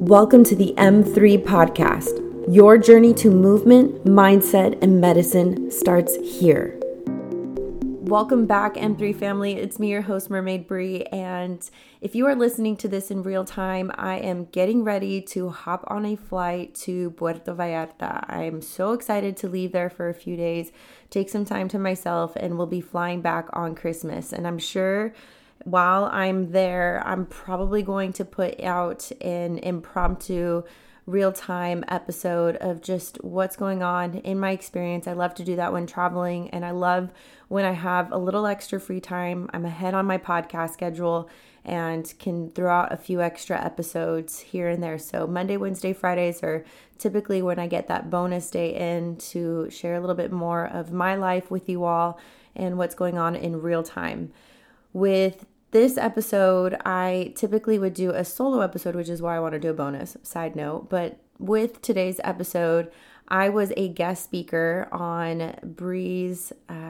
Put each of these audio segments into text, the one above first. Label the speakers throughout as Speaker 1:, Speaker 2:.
Speaker 1: Welcome to the M3 podcast. Your journey to movement, mindset, and medicine starts here. Welcome back, M3 family. It's me, your host, Mermaid Bree, and if you are listening to this in real time, I am getting ready to hop on a flight to Puerto Vallarta. I am so excited to leave there for a few days, take some time to myself, and we'll be flying back on Christmas. And I'm sure while I'm there, I'm probably going to put out an impromptu real-time episode of just what's going on in my experience. I love to do that when traveling, and I love when I have a little extra free time. I'm ahead on my podcast schedule and can throw out a few extra episodes here and there. So Monday, Wednesday, Fridays are typically when I get that bonus day in to share a little bit more of my life with you all and what's going on in real time. With this episode, I typically would do a solo episode, which is why I want to do a bonus, side note. But with today's episode, I was a guest speaker on Bree's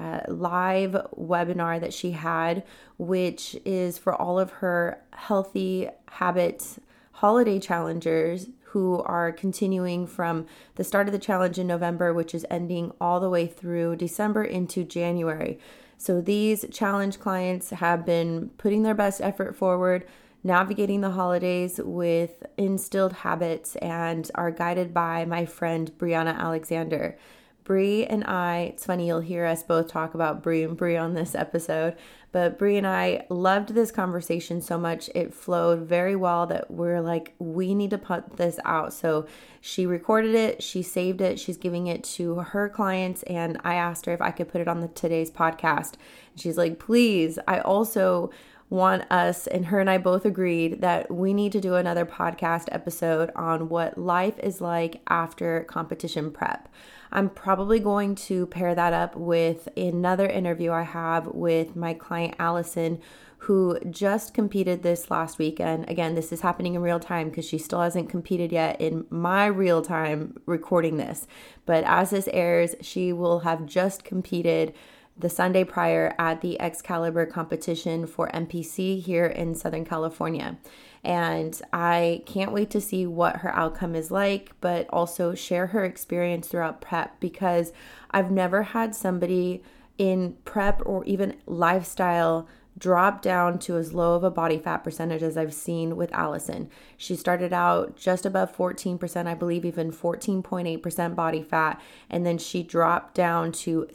Speaker 1: live webinar that she had, which is for all of her healthy habits holiday challengers who are continuing from the start of the challenge in November, which is ending all the way through December into January. So these challenge clients have been putting their best effort forward, navigating the holidays with instilled habits, and are guided by my friend Brianna Alexander. Bree and I, it's funny, you'll hear us both talk about Bree and Bree on this episode, but Bree and I loved this conversation so much. It flowed very well that we're like, we need to put this out. So she recorded it, she saved it, she's giving it to her clients, and I asked her if I could put it on today's podcast. And she's like, please. I also want us, and her and I both agreed that we need to do another podcast episode on what life is like after competition prep. I'm probably going to pair that up with another interview I have with my client Allison, who just competed this last weekend. Again, this is happening in real time because she still hasn't competed yet in my real time recording this. But as this airs, she will have just competed the Sunday prior at the Excalibur competition for NPC here in Southern California. And I can't wait to see what her outcome is like, but also share her experience throughout prep, because I've never had somebody in prep or even lifestyle drop down to as low of a body fat percentage as I've seen with Allison. She started out just above 14%, I believe even 14.8% body fat, and then she dropped down to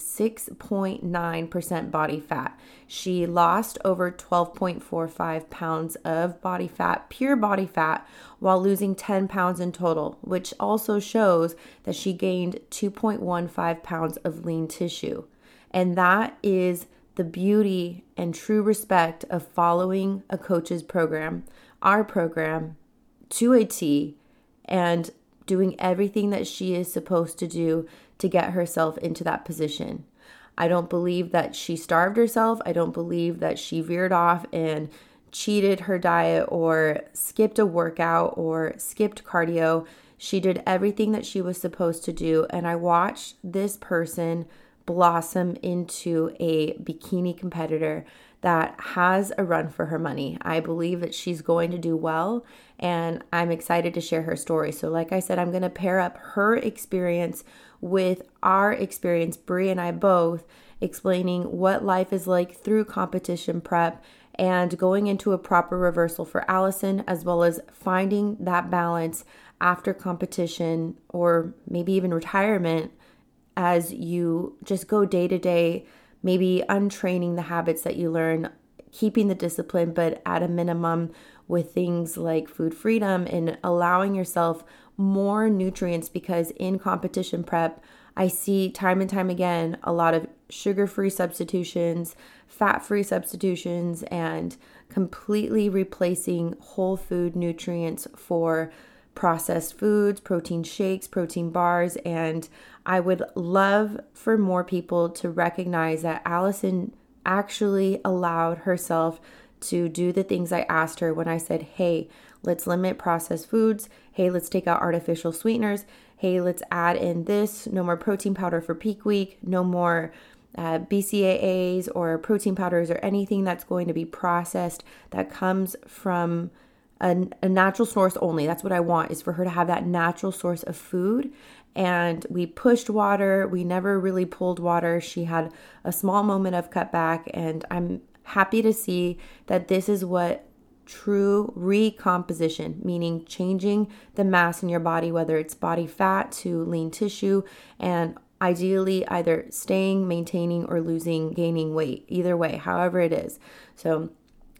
Speaker 1: 6.9% body fat. She lost over 12.45 pounds of body fat, pure body fat, while losing 10 pounds in total, which also shows that she gained 2.15 pounds of lean tissue. And that is the beauty and true respect of following a coach's program, our program, to a T, and doing everything that she is supposed to do to get herself into that position. I don't believe that she starved herself. I don't believe that she veered off and cheated her diet or skipped a workout or skipped cardio. She did everything that she was supposed to do, and I watched this person blossom into a bikini competitor that has a run for her money. I believe that she's going to do well, and I'm excited to share her story. So like I said, I'm going to pair up her experience with our experience, Bree and I both, explaining what life is like through competition prep and going into a proper reversal for Allison, as well as finding that balance after competition or maybe even retirement, as you just go day to day, maybe untraining the habits that you learn, keeping the discipline, but at a minimum with things like food freedom and allowing yourself more nutrients, because in competition prep, I see time and time again a lot of sugar-free substitutions, fat-free substitutions, and completely replacing whole food nutrients for processed foods, protein shakes, protein bars, and I would love for more people to recognize that Allison actually allowed herself to do the things I asked her when I said, hey, let's limit processed foods. Hey, let's take out artificial sweeteners. Hey, let's add in this. No more protein powder for peak week. No more BCAAs or protein powders or anything that's going to be processed that comes from a natural source only. That's what I want, is for her to have that natural source of food. And we pushed water. We never really pulled water. She had a small moment of cutback, and I'm happy to see that this is what true recomposition, meaning changing the mass in your body, whether it's body fat to lean tissue, and ideally either staying, maintaining, or losing, gaining weight, either way, however it is. So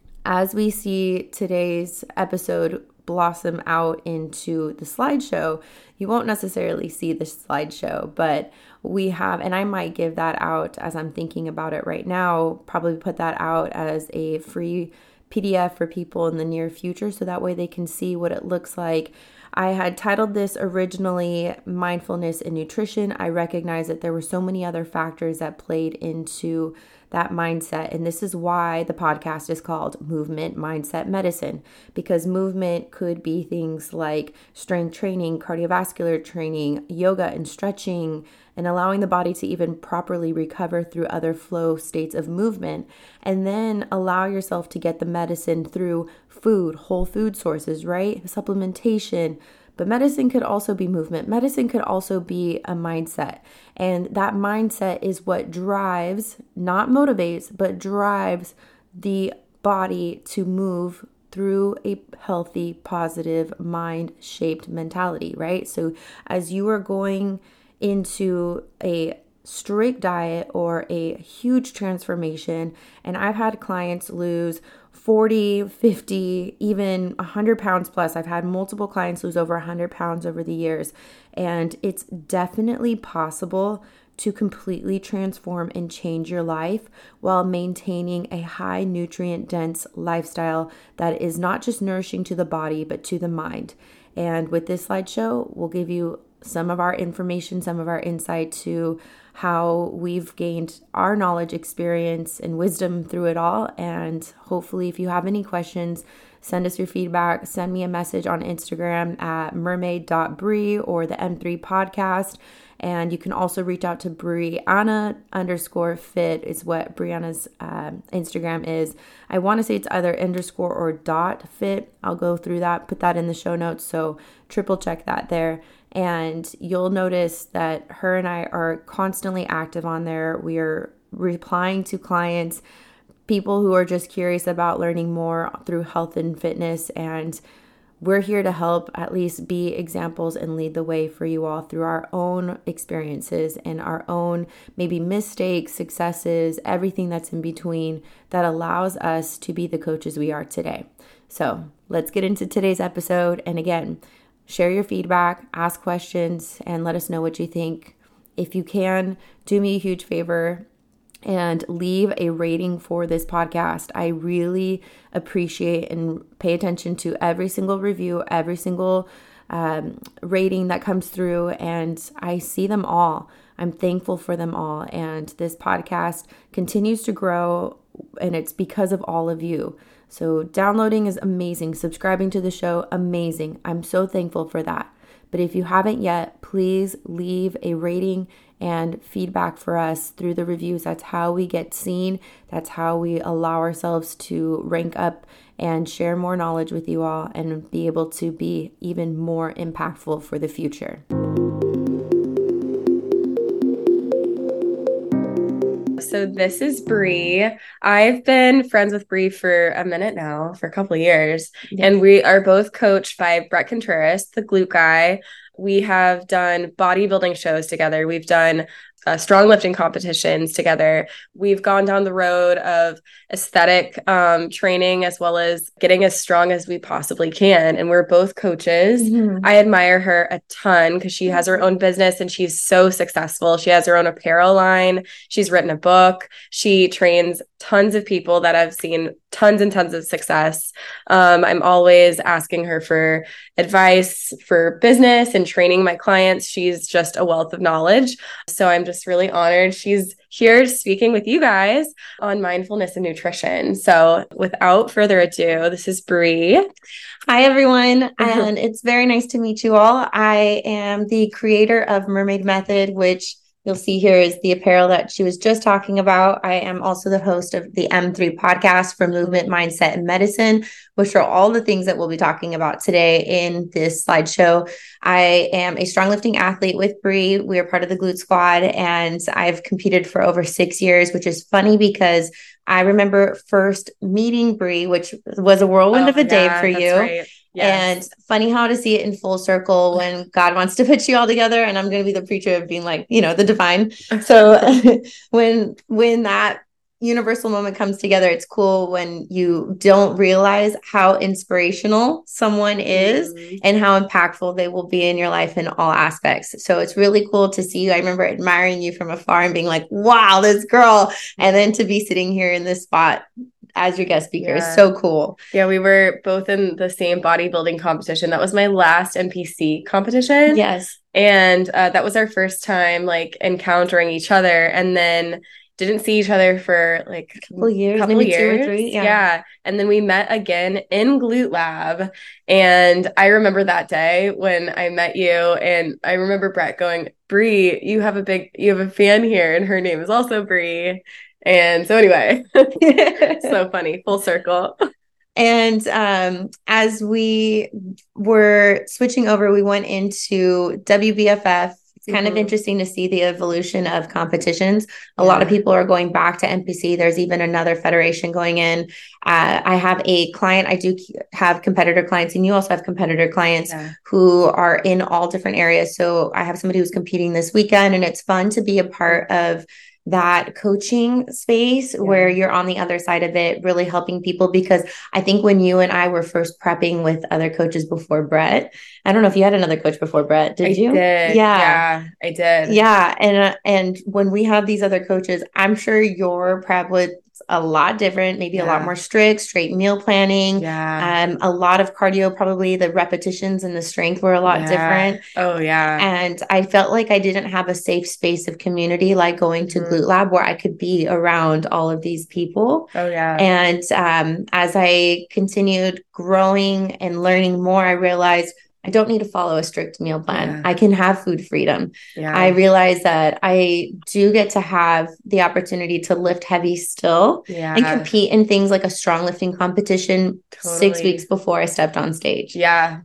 Speaker 1: as we see today's episode blossom out into the slideshow, you won't necessarily see the slideshow, but we have, and I might give that out as I'm thinking about it right now, probably put that out as a free PDF for people in the near future, so that way they can see what it looks like. I had titled this originally Mindfulness and Nutrition. I recognize that there were so many other factors that played into that mindset. And this is why the podcast is called Movement Mindset Medicine, because movement could be things like strength training, cardiovascular training, yoga and stretching, and allowing the body to even properly recover through other flow states of movement. And then allow yourself to get the medicine through food, whole food sources, right? Supplementation. But medicine could also be movement. Medicine could also be a mindset. And that mindset is what drives, not motivates, but drives the body to move through a healthy, positive, mind-shaped mentality, right? So as you are going into a strict diet or a huge transformation, and I've had clients lose 40, 50, even 100 pounds plus. I've had multiple clients lose over 100 pounds over the years, and it's definitely possible to completely transform and change your life while maintaining a high nutrient dense lifestyle that is not just nourishing to the body, but to the mind. And with this slideshow, we'll give you some of our information, some of our insight to how we've gained our knowledge, experience, and wisdom through it all. And hopefully, if you have any questions, send us your feedback. Send me a message on Instagram at mermaid.brie or the M3 podcast. And you can also reach out to Brianna_fit is what Brianna's Instagram is. I want to say it's either underscore or .fit. I'll go through that, put that in the show notes. So triple check that there. And you'll notice that her and I are constantly active on there. We are replying to clients, people who are just curious about learning more through health and fitness. And we're here to help at least be examples and lead the way for you all through our own experiences and our own maybe mistakes, successes, everything that's in between that allows us to be the coaches we are today. So let's get into today's episode. And again, share your feedback, ask questions, and let us know what you think. If you can, do me a huge favor and leave a rating for this podcast. I really appreciate and pay attention to every single review, every single rating that comes through, and I see them all. I'm thankful for them all. And this podcast continues to grow, and it's because of all of you. So downloading is amazing. Subscribing to the show, amazing. I'm so thankful for that. But if you haven't yet, please leave a rating and feedback for us through the reviews. That's how we get seen. That's how we allow ourselves to rank up and share more knowledge with you all and be able to be even more impactful for the future. So this is Brie. I've been friends with Brie for a minute now, for a couple of years. Yeah. And we are both coached by Brett Contreras, the glute guy. We have done bodybuilding shows together. We've done strong lifting competitions together. We've gone down the road of aesthetic training as well as getting as strong as we possibly can. And we're both coaches. Mm-hmm. I admire her a ton because she has her own business and she's so successful. She has her own apparel line. She's written a book. She trains tons of people that I've seen tons and tons of success. I'm always asking her for advice for business and training my clients. She's just a wealth of knowledge. So I'm just really honored she's here speaking with you guys on mindfulness and nutrition. So without further ado, this is Brie.
Speaker 2: Hi, everyone. And it's very nice to meet you all. I am the creator of Mermaid Method, which you'll see here is the apparel that she was just talking about. I am also the host of the M3 podcast for movement, mindset, and medicine, which are all the things that we'll be talking about today in this slideshow. I am a strong lifting athlete with Bree. We are part of the Glute Squad, and I've competed for over 6 years, which is funny because I remember first meeting Bree, which was a whirlwind of a day for you.
Speaker 3: Right. Yes.
Speaker 2: And funny how to see it in full circle when God wants to put you all together. And I'm going to be the preacher of being like, the divine. So when that universal moment comes together, it's cool when you don't realize how inspirational someone is and how impactful they will be in your life in all aspects. So it's really cool to see you. I remember admiring you from afar and being like, wow, this girl. And then to be sitting here in this spot as your guest speaker is so cool.
Speaker 3: Yeah, we were both in the same bodybuilding competition. That was my last NPC competition.
Speaker 2: Yes.
Speaker 3: And that was our first time like encountering each other, and then didn't see each other for like
Speaker 2: a couple years, maybe 2 or 3.
Speaker 3: Yeah. And then we met again in Glute Lab. And I remember that day when I met you, and I remember Brett going, Bree, you have a fan here, and her name is also Bree. And so anyway, so funny, full circle.
Speaker 2: And as we were switching over, we went into WBFF. It's kind of interesting to see the evolution of competitions. A lot of people are going back to NPC. There's even another federation going in. I have a client. I do have competitor clients, and you also have competitor clients who are in all different areas. So I have somebody who's competing this weekend, and it's fun to be a part of that coaching space where you're on the other side of it, really helping people. Because I think when you and I were first prepping with other coaches before Brett, I don't know if you had another coach before Brett, did you?
Speaker 3: Did. Yeah, I did.
Speaker 2: Yeah. And when we have these other coaches, I'm sure your prep was a lot different, maybe a lot more strict, straight meal planning. A lot of cardio, probably the repetitions and the strength were a lot different.
Speaker 3: Oh yeah.
Speaker 2: And I felt like I didn't have a safe space of community, like going to Glute Lab, where I could be around all of these people.
Speaker 3: Oh yeah.
Speaker 2: And as I continued growing and learning more, I realized I don't need to follow a strict meal plan. I can have food freedom. I realize that I do get to have the opportunity to lift heavy still and compete in things like a strong lifting competition 6 weeks before I stepped on stage.
Speaker 3: Yeah.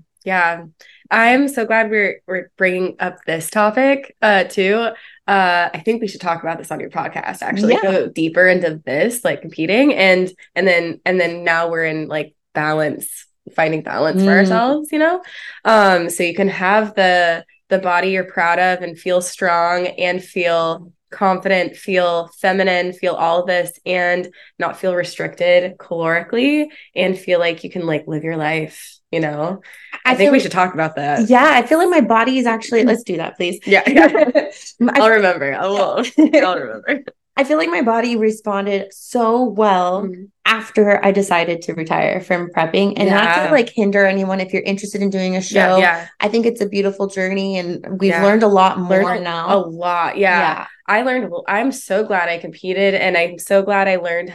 Speaker 3: I'm so glad we're bringing up this topic too. I think we should talk about this on your podcast, actually. Go deeper into this, like competing, and then now we're in like finding balance for ourselves, so you can have the body you're proud of and feel strong and feel confident, feel feminine, feel all of this, and not feel restricted calorically, and feel like you can like live your life. I think we should talk about that.
Speaker 2: Yeah, I feel like my body is actually, let's do that, please.
Speaker 3: Yeah. I'll remember. I'll remember.
Speaker 2: I feel like my body responded so well after I decided to retire from prepping, and not to like hinder anyone. If you're interested in doing a show, I think it's a beautiful journey, and we've learned a lot more now.
Speaker 3: A lot. Yeah. I learned, I'm so glad I competed, and I'm so glad I learned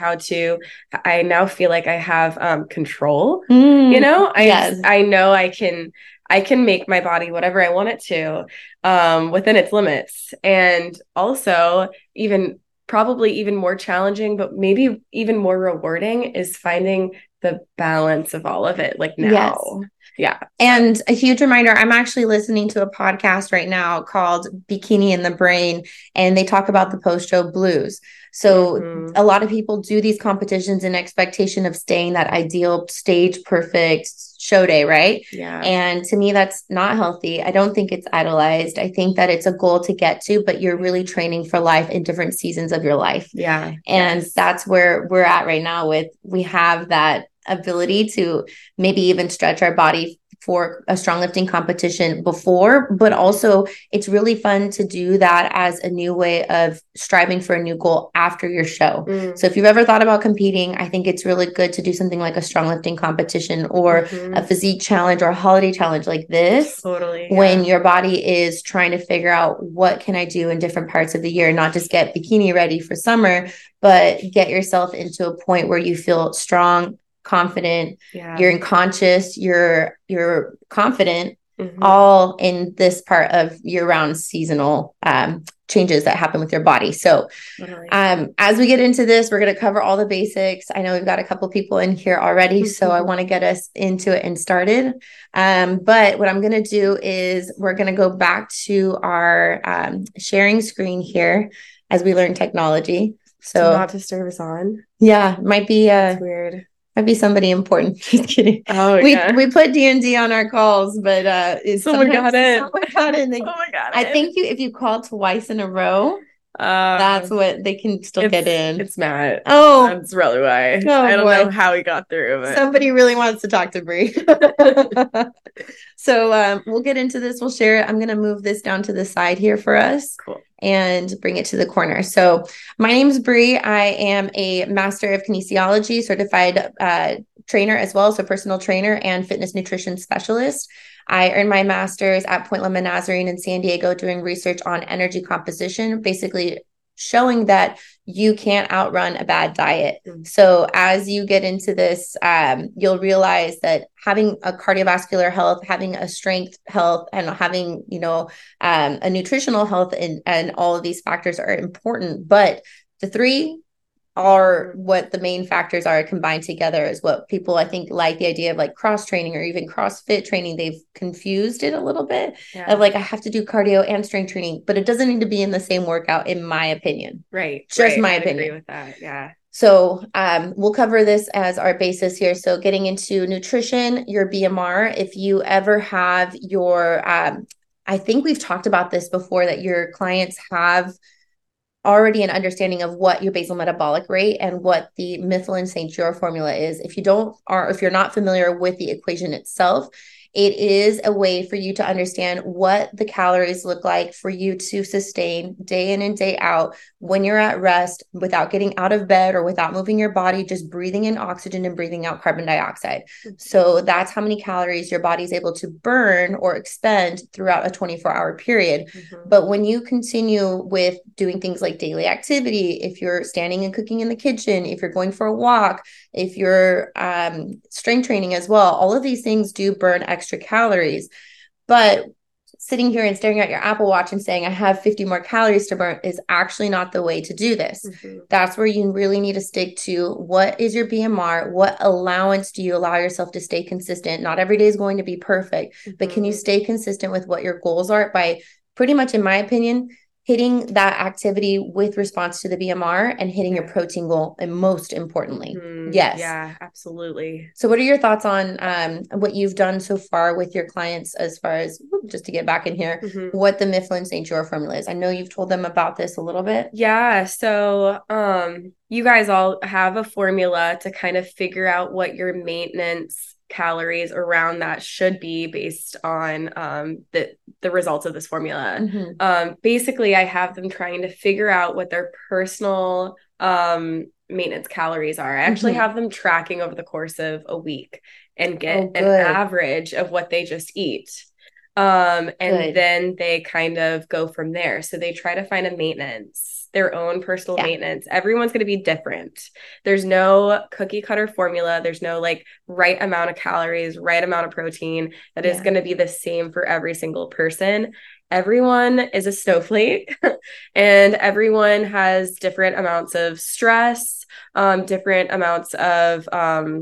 Speaker 3: I now feel like I have control, I know I can make my body whatever I want it to, within its limits. And also probably even more challenging, but maybe even more rewarding, is finding the balance of all of it, like now.
Speaker 2: Yes.
Speaker 3: Yeah.
Speaker 2: And a huge reminder, I'm actually listening to a podcast right now called Bikini in the Brain, and they talk about the post-show blues. So a lot of people do these competitions in expectation of staying that ideal stage perfect show day, right?
Speaker 3: Yeah.
Speaker 2: And to me, that's not healthy. I don't think it's idolized. I think that it's a goal to get to, but you're really training for life in different seasons of your life.
Speaker 3: Yeah.
Speaker 2: And that's where we're at right now. We have that ability to maybe even stretch our body for a strong lifting competition before, but also it's really fun to do that as a new way of striving for a new goal after your show. So if you've ever thought about competing, I think it's really good to do something like a strong lifting competition or a physique challenge or a holiday challenge like this.
Speaker 3: Totally.
Speaker 2: When your body is trying to figure out what can I do in different parts of the year, not just get bikini ready for summer, but get yourself into a point where you feel strong, confident, you're unconscious, you're confident, all in this part of year-round seasonal changes that happen with your body. So as we get into this, we're going to cover all the basics. I know we've got a couple people in here already, so I want to get us into it and started. But what I'm going to do is we're going to go back to our sharing screen here as we learn technology. So
Speaker 3: not disturb us on.
Speaker 2: Yeah, might be
Speaker 3: weird.
Speaker 2: Might be somebody important. Just kidding.
Speaker 3: Oh,
Speaker 2: we put D&D on our calls, but
Speaker 3: someone got it.
Speaker 2: Someone got it.
Speaker 3: Oh my God!
Speaker 2: I think if you call twice in a row, that's what they can still get in.
Speaker 3: It's Matt.
Speaker 2: Oh,
Speaker 3: that's really why. I don't know how he got through. But
Speaker 2: somebody really wants to talk to Bree. So we'll get into this. We'll share it. I'm going to move this down to the side here for us.
Speaker 3: Cool.
Speaker 2: And bring it to the corner. So my name is Bree. I am a master of kinesiology, certified trainer as well. So personal trainer and fitness nutrition specialist. I earned my master's at Point Loma Nazarene in San Diego doing research on energy composition, basically showing that you can't outrun a bad diet. So as you get into this, you'll realize that having a cardiovascular health, having a strength health, and having, a nutritional health and all of these factors are important. But the three are what the main factors are combined together is what people, I think, like the idea of like cross training or even CrossFit training. They've confused it a little bit of like, I have to do cardio and strength training, but it doesn't need to be in the same workout, in my opinion.
Speaker 3: Right.
Speaker 2: Just my opinion.
Speaker 3: I agree with that. Yeah.
Speaker 2: So we'll cover this as our basis here. So getting into nutrition, your BMR, if you ever have your, I think we've talked about this before, that your clients have already an understanding of what your basal metabolic rate and what the Mifflin St. Jeor formula is. If you're not familiar with the equation itself, it is a way for you to understand what the calories look like for you to sustain day in and day out when you're at rest without getting out of bed or without moving your body, just breathing in oxygen and breathing out carbon dioxide. So that's how many calories your body's able to burn or expend throughout a 24-hour period. But when you continue with doing things like daily activity, if you're standing and cooking in the kitchen, if you're going for a walk, if you're strength training as well, all of these things do burn extra calories. But sitting here and staring at your Apple Watch and saying, I have 50 more calories to burn is actually not the way to do this. That's where you really need to stick to what is your BMR? What allowance do you allow yourself to stay consistent? Not every day is going to be perfect, but can you stay consistent with what your goals are by pretty much, in my opinion, hitting that activity with response to the BMR and hitting your protein goal, and most importantly. Yes.
Speaker 3: Yeah, absolutely.
Speaker 2: So what are your thoughts on what you've done so far with your clients as far as, just to get back in here, what the Mifflin St. Jeor formula is? I know you've told them about this a little bit.
Speaker 3: Yeah. So you guys all have a formula to kind of figure out what your maintenance calories around that should be based on the results of this formula. Basically, I have them trying to figure out what their personal maintenance calories are. I actually have them tracking over the course of a week and get an average of what they just eat. And then they kind of go from there. So they try to find a maintenance, their own personal maintenance. Everyone's going to be different. There's no cookie cutter formula. There's no like right amount of calories, right amount of protein that is going to be the same for every single person. Everyone is a snowflake and everyone has different amounts of stress, different amounts of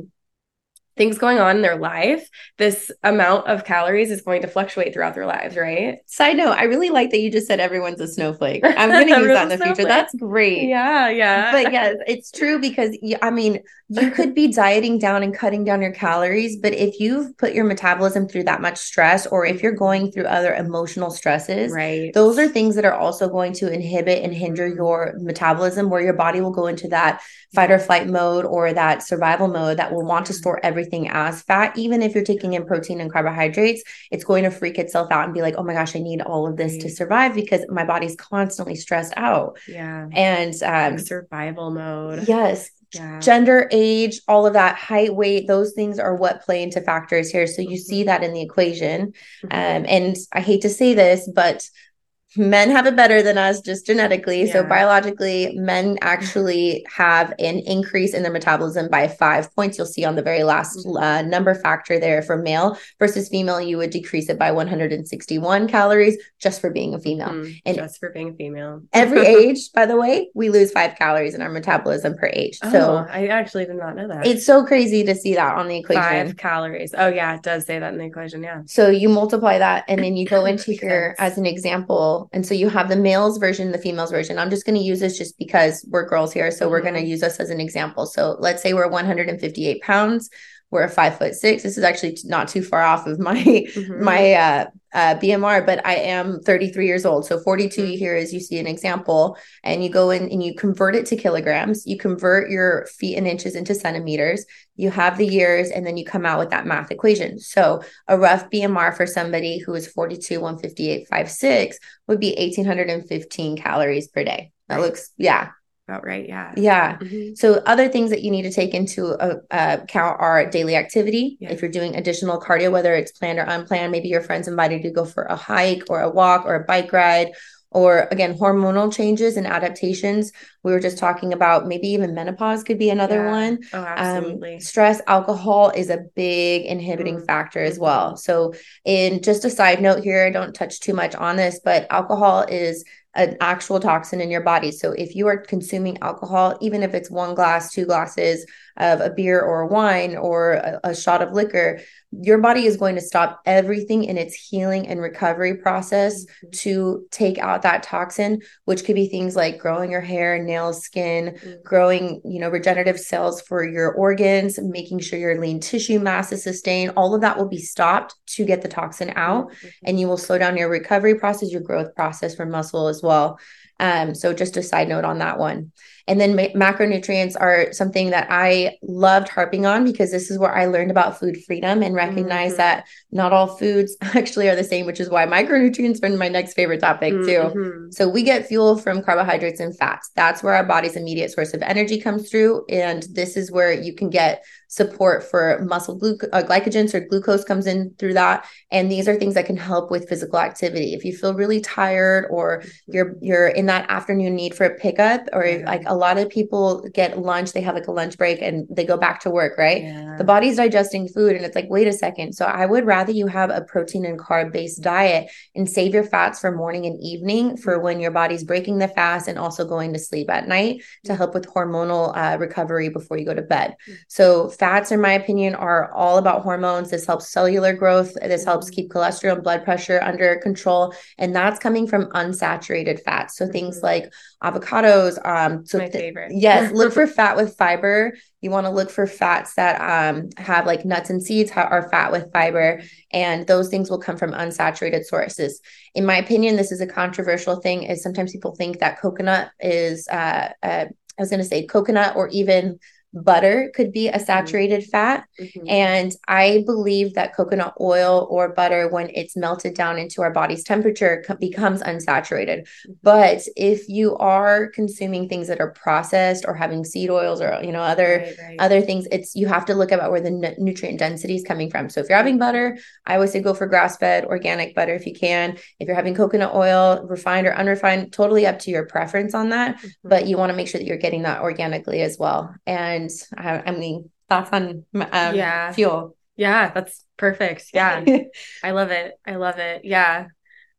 Speaker 3: things going on in their life. This amount of calories is going to fluctuate throughout their lives, right?
Speaker 2: Side note, I really like that you just said everyone's a snowflake. I'm going to use that in the future. That's great.
Speaker 3: Yeah.
Speaker 2: But yes, it's true because, you could be dieting down and cutting down your calories, but if you've put your metabolism through that much stress, or if you're going through other emotional stresses, those are things that are also going to inhibit and hinder your metabolism, where your body will go into that fight or flight mode or that survival mode that will want to store everything as fat. Even if you're taking in protein and carbohydrates, it's going to freak itself out and be like, oh my gosh, I need all of this to survive because my body's constantly stressed out. And
Speaker 3: like survival mode.
Speaker 2: Yes. Gender, age, all of that, height, weight, those things are what play into factors here. So you see that in the equation. And I hate to say this, but men have it better than us just genetically. So biologically, men actually have an increase in their metabolism by 5 points. You'll see on the very last number factor there for male versus female, you would decrease it by 161 calories just for being a female. And
Speaker 3: just for being a female.
Speaker 2: Every age, by the way, we lose 5 calories in our metabolism per age. So
Speaker 3: I actually did not know that.
Speaker 2: It's so crazy to see that on the equation.
Speaker 3: 5 calories. Oh yeah, it does say that in the equation. Yeah.
Speaker 2: So you multiply that and then you go into here as an example. And so you have the male's version, the female's version. I'm just going to use this just because we're girls here. So we're going to use us as an example. So let's say we're 158 pounds. We're 5'6". This is actually not too far off of my BMR, but I am 33 years old. So 42 here is you see an example, and you go in and you convert it to kilograms. You convert your feet and inches into centimeters. You have the years, and then you come out with that math equation. So a rough BMR for somebody who is 42, 158, 5'6" would be 1,815 calories per day. That looks,
Speaker 3: about right. Yeah.
Speaker 2: Yeah. So other things that you need to take into account are daily activity. If you're doing additional cardio, whether it's planned or unplanned, maybe your friends invited you to go for a hike or a walk or a bike ride, or again, hormonal changes and adaptations. We were just talking about maybe even menopause could be another one.
Speaker 3: Oh, absolutely.
Speaker 2: Stress, alcohol is a big inhibiting factor as well. So in just a side note here, I don't touch too much on this, but alcohol is an actual toxin in your body. So if you are consuming alcohol, even if it's 1 glass, 2 glasses of a beer or a wine or a shot of liquor, your body is going to stop everything in its healing and recovery process to take out that toxin, which could be things like growing your hair, nails, skin, growing, regenerative cells for your organs, making sure your lean tissue mass is sustained. All of that will be stopped to get the toxin out, and you will slow down your recovery process, your growth process for muscle as well. So just a side note on that one. And then macronutrients are something that I loved harping on because this is where I learned about food freedom and recognize that not all foods actually are the same, which is why micronutrients are my next favorite topic too. So we get fuel from carbohydrates and fats. That's where our body's immediate source of energy comes through. And this is where you can get support for muscle glycogen, so glucose comes in through that. And these are things that can help with physical activity. If you feel really tired or you're in that afternoon need for a pickup, or like a lot of people get lunch, they have like a lunch break and they go back to work, right? The body's digesting food and it's like, wait a second. So I would rather you have a protein and carb based diet and save your fats for morning and evening for when your body's breaking the fast and also going to sleep at night to help with hormonal recovery before you go to bed. So fats, in my opinion, are all about hormones. This helps cellular growth. This helps keep cholesterol and blood pressure under control. And that's coming from unsaturated fats. So things like avocados.
Speaker 3: My favorite.
Speaker 2: Yes. Look for fat with fiber. You want to look for fats that have like nuts and seeds are fat with fiber. And those things will come from unsaturated sources. In my opinion, this is a controversial thing, is sometimes people think that coconut is, I was going to say coconut or even butter could be a saturated fat. And I believe that coconut oil or butter, when it's melted down into our body's temperature, becomes unsaturated. But if you are consuming things that are processed or having seed oils or other things, you have to look about where the nutrient density is coming from. So if you're having butter, I always say go for grass-fed organic butter if you can. If you're having coconut oil, refined or unrefined, totally up to your preference on that. But you want to make sure that you're getting that organically as well. And I mean, thoughts on fuel?
Speaker 3: Yeah, that's perfect. Yeah. I love it. Yeah.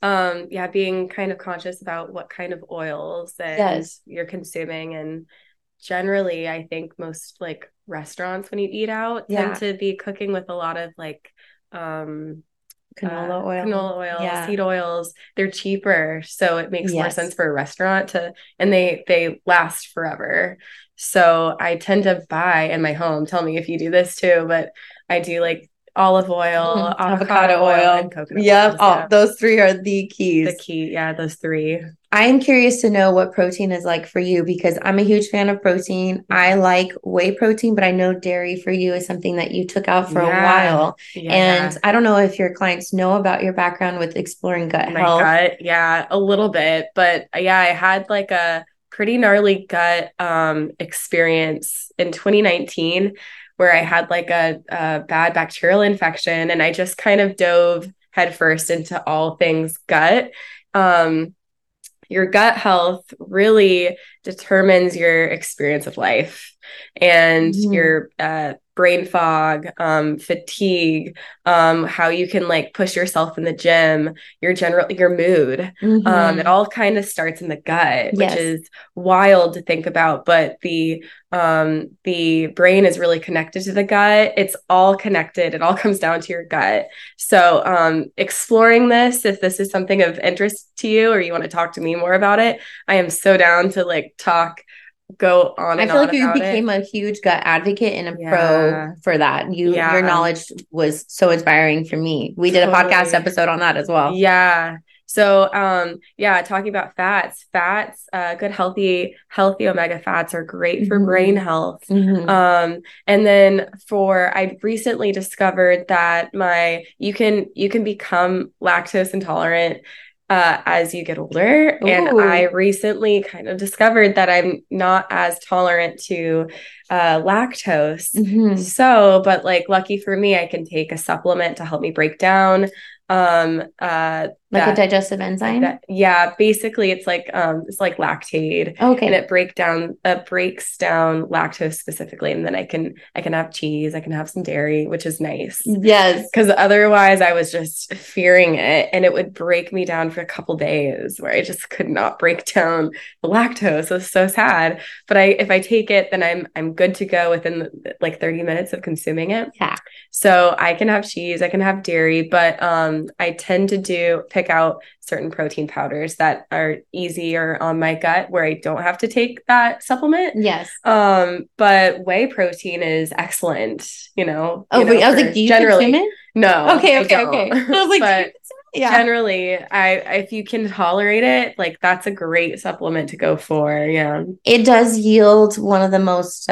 Speaker 3: Being kind of conscious about what kind of oils and you're consuming. And generally, I think most like restaurants, when you eat out, tend to be cooking with a lot of like canola oil, seed oils. They're cheaper, so it makes more sense for a restaurant and they last forever. So I tend to buy in my home. Tell me if you do this too, but I do like olive oil, avocado oil, and coconut oil.
Speaker 2: Oh, those three are the keys.
Speaker 3: Those three.
Speaker 2: I'm curious to know what protein is like for you, because I'm a huge fan of protein. I like whey protein, but I know dairy for you is something that you took out for a while. And I don't know if your clients know about your background with exploring gut health.
Speaker 3: A little bit. But I had like a pretty gnarly gut experience in 2019 where I had like a bad bacterial infection, and I just kind of dove headfirst into all things gut. your gut health really determines your experience of life and your brain fog, fatigue, how you can like push yourself in the gym, your mood. It all kind of starts in the gut, which is wild to think about. But the brain is really connected to the gut. It's all connected. It all comes down to your gut. So exploring this, if this is something of interest to you or you want to talk to me more about it, I am so down to like go on and
Speaker 2: I feel
Speaker 3: on
Speaker 2: like you became a huge gut advocate and a pro for that. Your knowledge was so inspiring for me. We did a podcast episode on that as well.
Speaker 3: Yeah. So, talking about fats, good, healthy omega fats are great for brain health. And then I recently discovered that you can become lactose intolerant as you get older. Ooh. And I recently kind of discovered that I'm not as tolerant to lactose. So, but like lucky for me, I can take a supplement to help me break down
Speaker 2: a digestive enzyme.
Speaker 3: Basically it's like Lactaid.
Speaker 2: Okay.
Speaker 3: And it breaks down lactose specifically, and then I can have cheese, I can have some dairy, which is nice.
Speaker 2: Yes.
Speaker 3: Because otherwise I was just fearing it, and it would break me down for a couple days where I just could not break down the lactose. It was so sad. But if I take it, then I'm good to go within like 30 minutes of consuming it.
Speaker 2: Yeah.
Speaker 3: So I can have cheese, I can have dairy, but I tend to pick out certain protein powders that are easier on my gut where I don't have to take that supplement.
Speaker 2: Yes.
Speaker 3: But whey protein is excellent,
Speaker 2: Oh, I was like, do you consume it?
Speaker 3: No.
Speaker 2: Okay. I was like,
Speaker 3: but generally, if you can tolerate it, like that's a great supplement to go for. Yeah.
Speaker 2: It does yield one of the most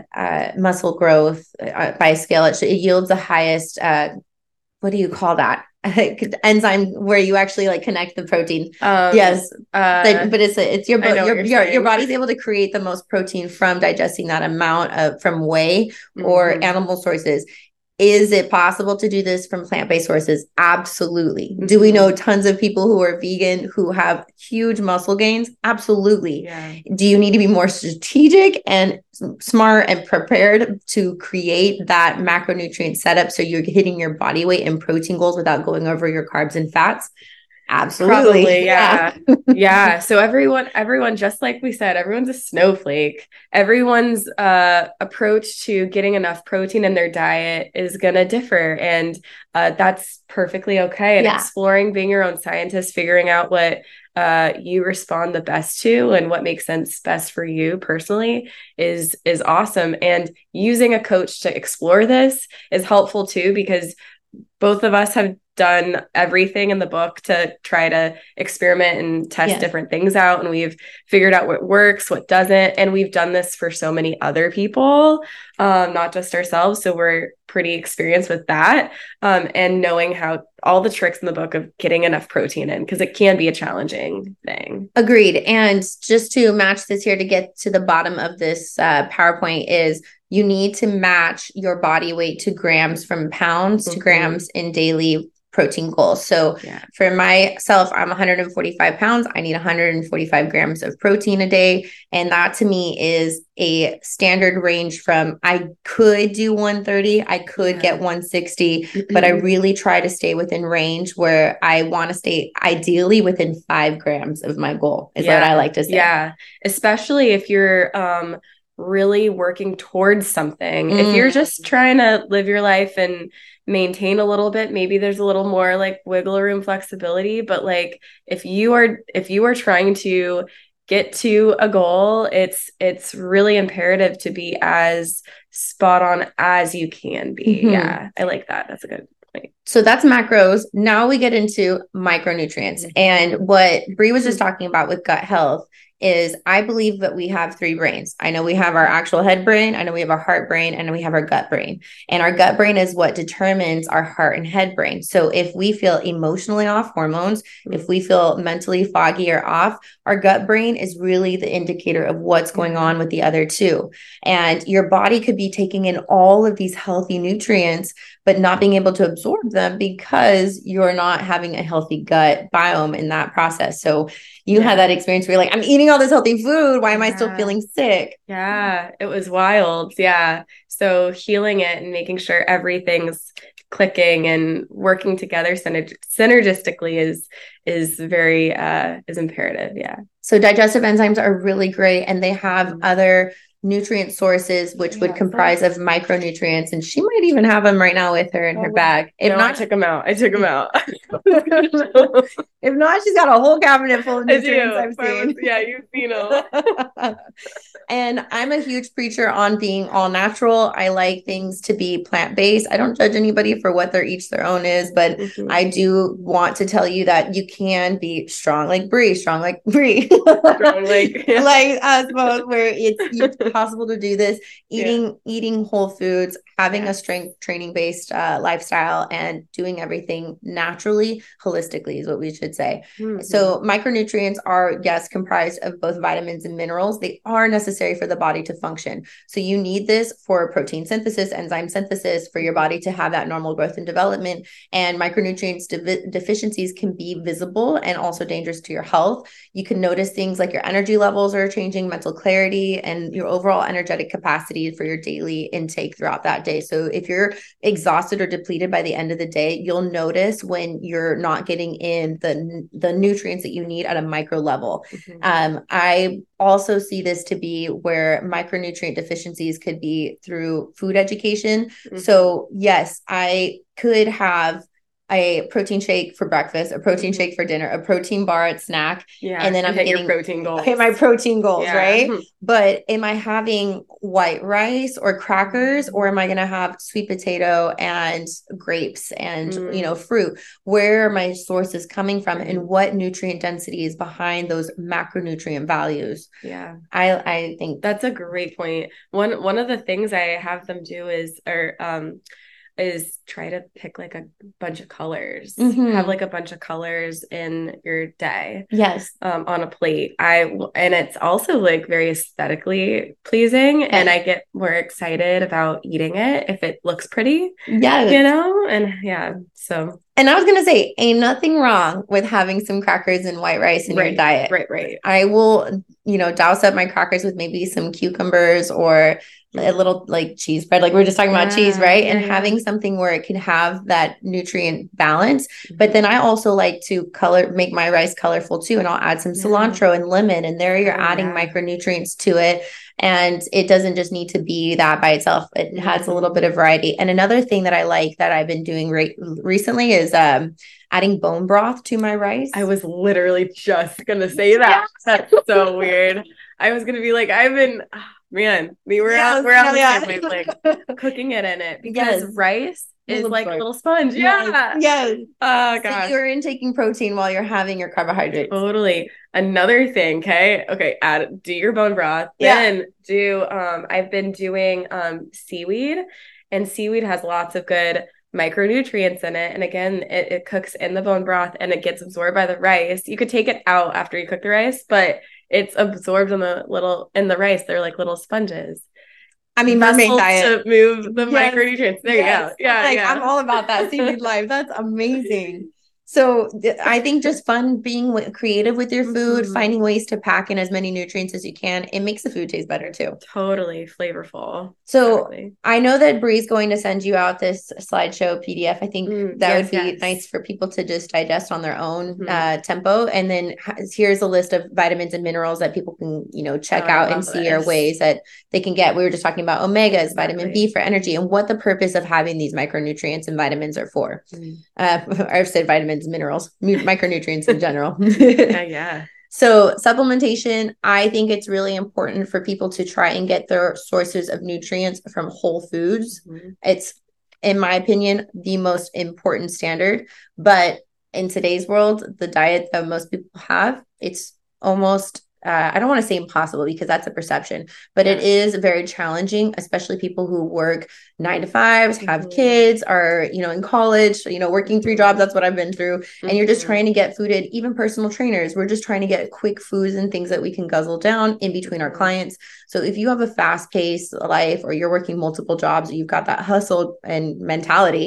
Speaker 2: muscle growth by scale. It yields the highest, what do you call that? Enzyme where you actually like connect the protein. Yes. But it's your body's able to create the most protein from digesting that amount from whey or animal sources. Is it possible to do this from plant-based sources? Absolutely. Do we know tons of people who are vegan who have huge muscle gains? Absolutely.
Speaker 3: Yeah.
Speaker 2: Do you need to be more strategic and smart and prepared to create that macronutrient setup so you're hitting your body weight and protein goals without going over your carbs and fats? Absolutely.
Speaker 3: Probably, yeah. Yeah. So everyone, just like we said, everyone's a snowflake. Everyone's approach to getting enough protein in their diet is going to differ. And that's perfectly okay. And exploring, being your own scientist, figuring out what you respond the best to and what makes sense best for you personally is awesome. And using a coach to explore this is helpful too, because both of us have done everything in the book to try to experiment and test different things out. And we've figured out what works, what doesn't. And we've done this for so many other people, not just ourselves. So we're pretty experienced with that. And knowing how all the tricks in the book of getting enough protein in, because it can be a challenging thing.
Speaker 2: Agreed. And just to match this here, to get to the bottom of this PowerPoint, is you need to match your body weight to grams from pounds to grams in daily protein goals. So for myself, I'm 145 pounds. I need 145 grams of protein a day. And that to me is a standard range from, I could do 130, I could get 160, but I really try to stay within range where I want to stay ideally within 5 grams of my goal is what I like to say.
Speaker 3: Yeah. Especially if you're, really working towards something. If you're just trying to live your life and maintain a little bit, maybe there's a little more like wiggle room, flexibility. But like if you are trying to get to a goal, it's really imperative to be as spot on as you can be. Yeah, I like that. That's a good point.
Speaker 2: So that's macros. Now we get into micronutrients. And what Bree was just talking about with gut health is, I believe that we have 3 brains. I know we have our actual head brain. I know we have our heart brain, and we have our gut brain. And our gut brain is what determines our heart and head brain. So if we feel emotionally off hormones, if we feel mentally foggy or off, our gut brain is really the indicator of what's going on with the other 2. And your body could be taking in all of these healthy nutrients, but not being able to absorb them because you're not having a healthy gut biome in that process. So you had that experience where you're like, I'm eating all this healthy food. Why am I still feeling sick?
Speaker 3: Yeah, it was wild. Yeah. So healing it and making sure everything's clicking and working together synergistically is very is imperative. Yeah.
Speaker 2: So digestive enzymes are really great, and they have other nutrient sources, which would comprise of micronutrients. And she might even have them right now with her in her bag.
Speaker 3: If not, I took them out.
Speaker 2: If not, she's got a whole cabinet full of nutrients I've seen.
Speaker 3: Yeah, you've seen them.
Speaker 2: And I'm a huge preacher on being all natural. I like things to be plant-based. I don't judge anybody for what their each their own is, but I do want to tell you that you can be strong like Brie, strong like us both, where it's possible to do this. Eating whole foods, having a strength training based lifestyle, and doing everything naturally, holistically is what we should say. So micronutrients are, yes, comprised of both vitamins and minerals. They are necessary for the body to function. So you need this for protein synthesis, enzyme synthesis, for your body to have that normal growth and development. And micronutrients deficiencies can be visible and also dangerous to your health. You can notice things like your energy levels are changing, mental clarity, and your overall energetic capacity for your daily intake throughout that day. So if you're exhausted or depleted by the end of the day, you'll notice when you're not getting in the nutrients that you need at a micro level. I also see this to be where micronutrient deficiencies could be through food education. So yes, I could have a protein shake for breakfast, a protein shake for dinner, a protein bar at snack.
Speaker 3: And then I'm
Speaker 2: hit
Speaker 3: your protein goals.
Speaker 2: Hit my protein goals, right? But am I having white rice or crackers, or am I going to have sweet potato and grapes and, fruit? Where are my sources coming from, and what nutrient density is behind those macronutrient values?
Speaker 3: Yeah.
Speaker 2: I think
Speaker 3: that's a great point. One of the things I have them do is try to pick like a bunch of colors, have like a bunch of colors in your day.
Speaker 2: Yes.
Speaker 3: On a plate. And it's also like very aesthetically pleasing, and I get more excited about eating it if it looks pretty. Yeah. So.
Speaker 2: And I was going to say, ain't nothing wrong with having some crackers and white rice in your diet.
Speaker 3: Right.
Speaker 2: I will, douse up my crackers with maybe some cucumbers or a little like cheese bread. Like we're just talking about cheese, right? And having something where it can have that nutrient balance. But then I also like to make my rice colorful too. And I'll add some cilantro and lemon, and there you're adding micronutrients to it. And it doesn't just need to be that by itself. It has a little bit of variety. And another thing that I like that I've been doing recently is adding bone broth to my rice.
Speaker 3: I was literally just going to say that. That's so weird. I was going to be like, we're out the same wavelength, cooking it in it, because rice is like a little sponge.
Speaker 2: Yes.
Speaker 3: Oh gosh.
Speaker 2: So you're intaking protein while you're having your carbohydrates.
Speaker 3: Totally. Another thing, okay, do your bone broth. Then I've been doing seaweed, and seaweed has lots of good micronutrients in it. And again, it cooks in the bone broth and it gets absorbed by the rice. You could take it out after you cook the rice, but it's absorbed in the rice. They're like little sponges.
Speaker 2: I mean, mermaid
Speaker 3: to
Speaker 2: diet
Speaker 3: move the micronutrients. There you go. Yeah,
Speaker 2: I'm all about that seaweed life. That's amazing. So I think just fun being creative with your food, finding ways to pack in as many nutrients as you can. It makes the food taste better too.
Speaker 3: Totally flavorful.
Speaker 2: So I know that Brie's going to send you out this slideshow PDF. I think that would be nice for people to just digest on their own tempo. And then here's a list of vitamins and minerals that people can, check out and see are ways that they can get. We were just talking about omegas, vitamin B for energy, and what the purpose of having these micronutrients and vitamins are for. I've said vitamins, minerals, micronutrients in general. So supplementation, I think it's really important for people to try and get their sources of nutrients from whole foods. It's, in my opinion, the most important standard. But in today's world, the diet that most people have, it's almost I don't want to say impossible, because that's a perception, but it is very challenging, especially people who work 9 to 5s, have kids, are, in college, working 3 jobs. That's what I've been through. And you're just trying to get food in. Even personal trainers, we're just trying to get quick foods and things that we can guzzle down in between our clients. So if you have a fast paced life, or you're working multiple jobs, or you've got that hustle and mentality,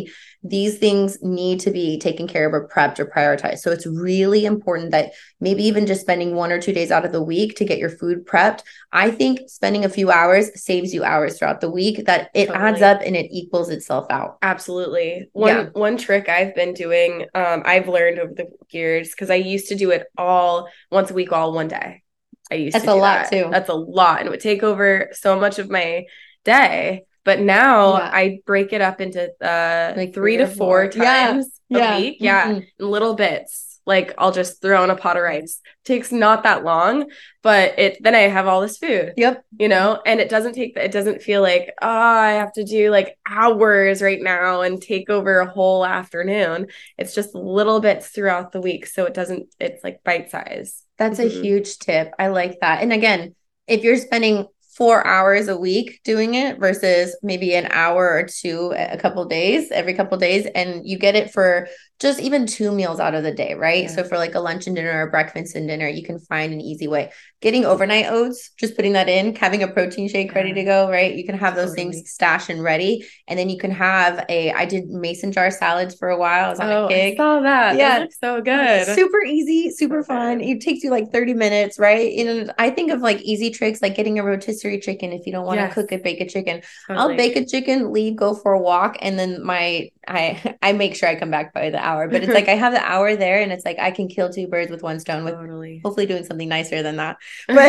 Speaker 2: these things need to be taken care of or prepped or prioritized. So it's really important that maybe even just spending 1 or 2 days out of the week to get your food prepped. I think spending a few hours saves you hours throughout the week, that it adds up and it equals itself out.
Speaker 3: Absolutely. One trick I've been doing, I've learned over the years, because I used to do it all once a week, all one day.
Speaker 2: That's a lot too.
Speaker 3: That's a lot. And it would take over so much of my day. But now I break it up into like 3 to 4 times a week. Yeah. In little bits. Like I'll just throw in a pot of rice. Takes not that long, but then I have all this food.
Speaker 2: Yep.
Speaker 3: You know, and it doesn't feel like, oh, I have to do like hours right now and take over a whole afternoon. It's just little bits throughout the week. So it's like bite size.
Speaker 2: That's a huge tip. I like that. And again, if you're spending 4 hours a week doing it versus maybe an hour or two every couple of days, and you get it for just even 2 meals out of the day, right? Yeah. So for like a lunch and dinner or breakfast and dinner, you can find an easy way. Getting overnight oats, just putting that in, having a protein shake ready to go, right? You can have those things stashed and ready. And then you can have I did mason jar salads for a while. I was on a kick.
Speaker 3: I saw that. Yeah. That looks so good.
Speaker 2: Super easy, super fun. It takes you like 30 minutes, right? And I think of like easy tricks, like getting a rotisserie chicken if you don't want to cook it, bake a chicken. Totally. I'll bake a chicken, leave, go for a walk, and then I make sure I come back by the hour. But it's like I have the hour there, and it's like I can kill 2 birds with one stone with hopefully doing something nicer than that.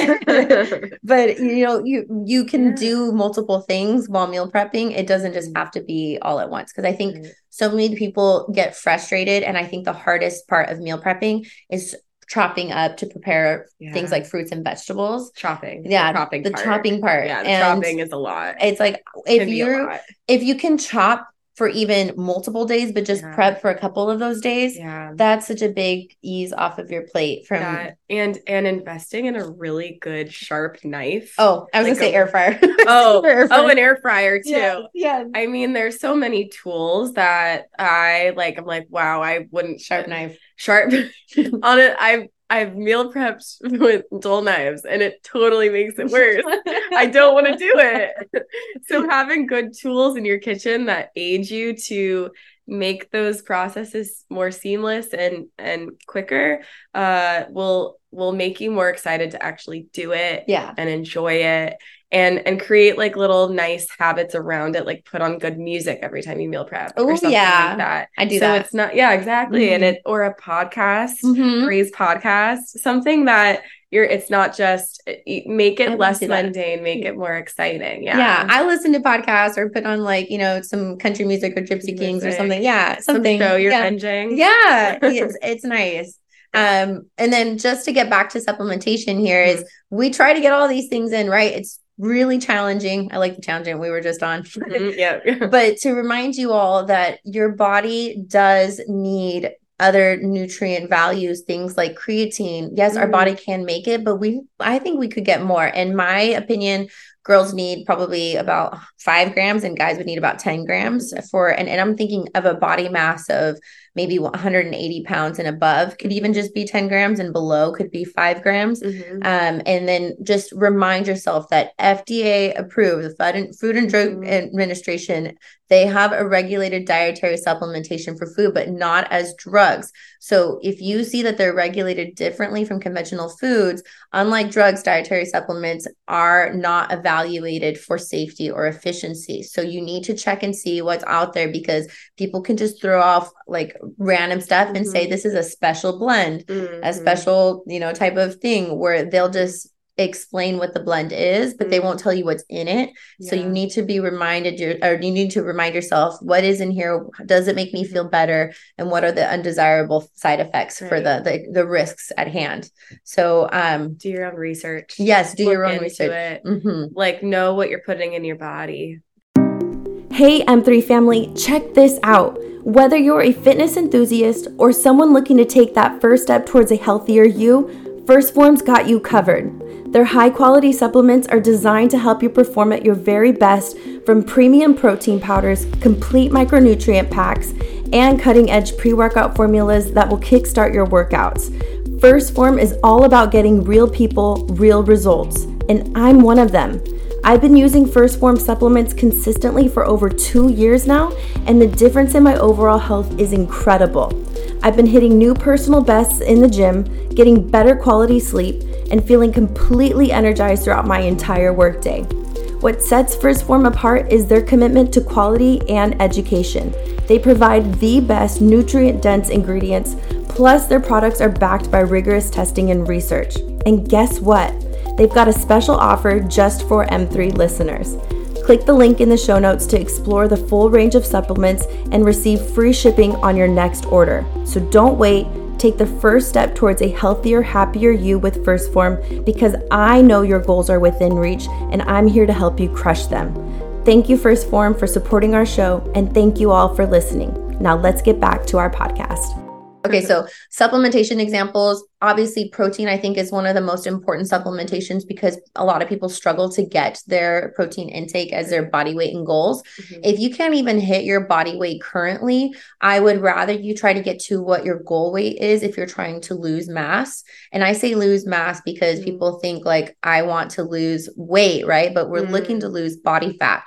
Speaker 2: But you know, you can do multiple things while meal prepping. It doesn't just have to be all at once, because I think so many people get frustrated, and I think the hardest part of meal prepping is chopping up to prepare things like fruits and vegetables.
Speaker 3: Chopping
Speaker 2: part.
Speaker 3: Chopping part.
Speaker 2: Yeah,
Speaker 3: chopping is a lot.
Speaker 2: It's like if you can chop for even multiple days, but just prep for a couple of those days, that's such a big ease off of your plate from
Speaker 3: that. And investing in a really good sharp knife.
Speaker 2: Oh, I was gonna say air fryer.
Speaker 3: An air fryer too.
Speaker 2: Yeah.
Speaker 3: I mean, there's so many tools that I'm like, wow, I wouldn't
Speaker 2: sharp knife.
Speaker 3: On it. I've meal prepped with dull knives, and it totally makes it worse. I don't want to do it. So having good tools in your kitchen that aid you to make those processes more seamless and quicker will make you more excited to actually do it and enjoy it. And create like little nice habits around it, like put on good music every time you meal prep or something like that.
Speaker 2: I do that.
Speaker 3: So it's not, exactly. And or a podcast, Bree's podcast, something that it's not just make it less mundane, make it more exciting.
Speaker 2: Yeah. I listen to podcasts or put on like, you know, some country music or Gypsy Kings or something. Yeah. Something.
Speaker 3: Some show you're binging.
Speaker 2: Yeah. It's nice. And then just to get back to supplementation here is we try to get all these things in, right? It's really challenging. I like the tangent we were just on. But to remind you all that your body does need other nutrient values, things like creatine. Yes, our body can make it, but I think we could get more. In my opinion, girls need probably about 5 grams and guys would need about 10 grams and I'm thinking of a body mass of maybe 180 pounds and above could even just be 10 grams and below could be 5 grams. And then just remind yourself that FDA approved, the Food and Drug Administration, they have a regulated dietary supplementation for food, but not as drugs. So if you see that they're regulated differently from conventional foods, unlike drugs, dietary supplements are not evaluated for safety or efficiency. So you need to check and see what's out there, because people can just throw off like random stuff and say this is a special blend, a special, type of thing, where they'll just explain what the blend is, but they won't tell you what's in it. So you need to be reminded, you need to remind yourself, what is in here? Does it make me feel better? And what are the undesirable side effects for the risks at hand? So
Speaker 3: do your own research.
Speaker 2: Yes, do your own research.
Speaker 3: Like, know what you're putting in your body.
Speaker 1: Hey, M3 family, check this out. Whether you're a fitness enthusiast or someone looking to take that first step towards a healthier you, 1st Form's got you covered. Their high-quality supplements are designed to help you perform at your very best, from premium protein powders, complete micronutrient packs, and cutting-edge pre-workout formulas that will kickstart your workouts. 1st Form is all about getting real people, real results, and I'm one of them. I've been using 1st Phorm supplements consistently for over 2 years now, and the difference in my overall health is incredible. I've been hitting new personal bests in the gym, getting better quality sleep, and feeling completely energized throughout my entire workday. What sets 1st Phorm apart is their commitment to quality and education. They provide the best nutrient-dense ingredients, plus their products are backed by rigorous testing and research. And guess what? They've got a special offer just for M3 listeners. Click the link in the show notes to explore the full range of supplements and receive free shipping on your next order. So don't wait. Take the first step towards a healthier, happier you with 1st Phorm, because I know your goals are within reach and I'm here to help you crush them. Thank you, 1st Phorm, for supporting our show, and thank you all for listening. Now let's get back to our podcast.
Speaker 2: Okay, so supplementation examples. Obviously, protein, I think, is one of the most important supplementations because a lot of people struggle to get their protein intake as their body weight and goals. Mm-hmm. If you can't even hit your body weight currently, I would rather you try to get to what your goal weight is if you're trying to lose mass. And I say lose mass because people think like, I want to lose weight, right? But we're looking to lose body fat.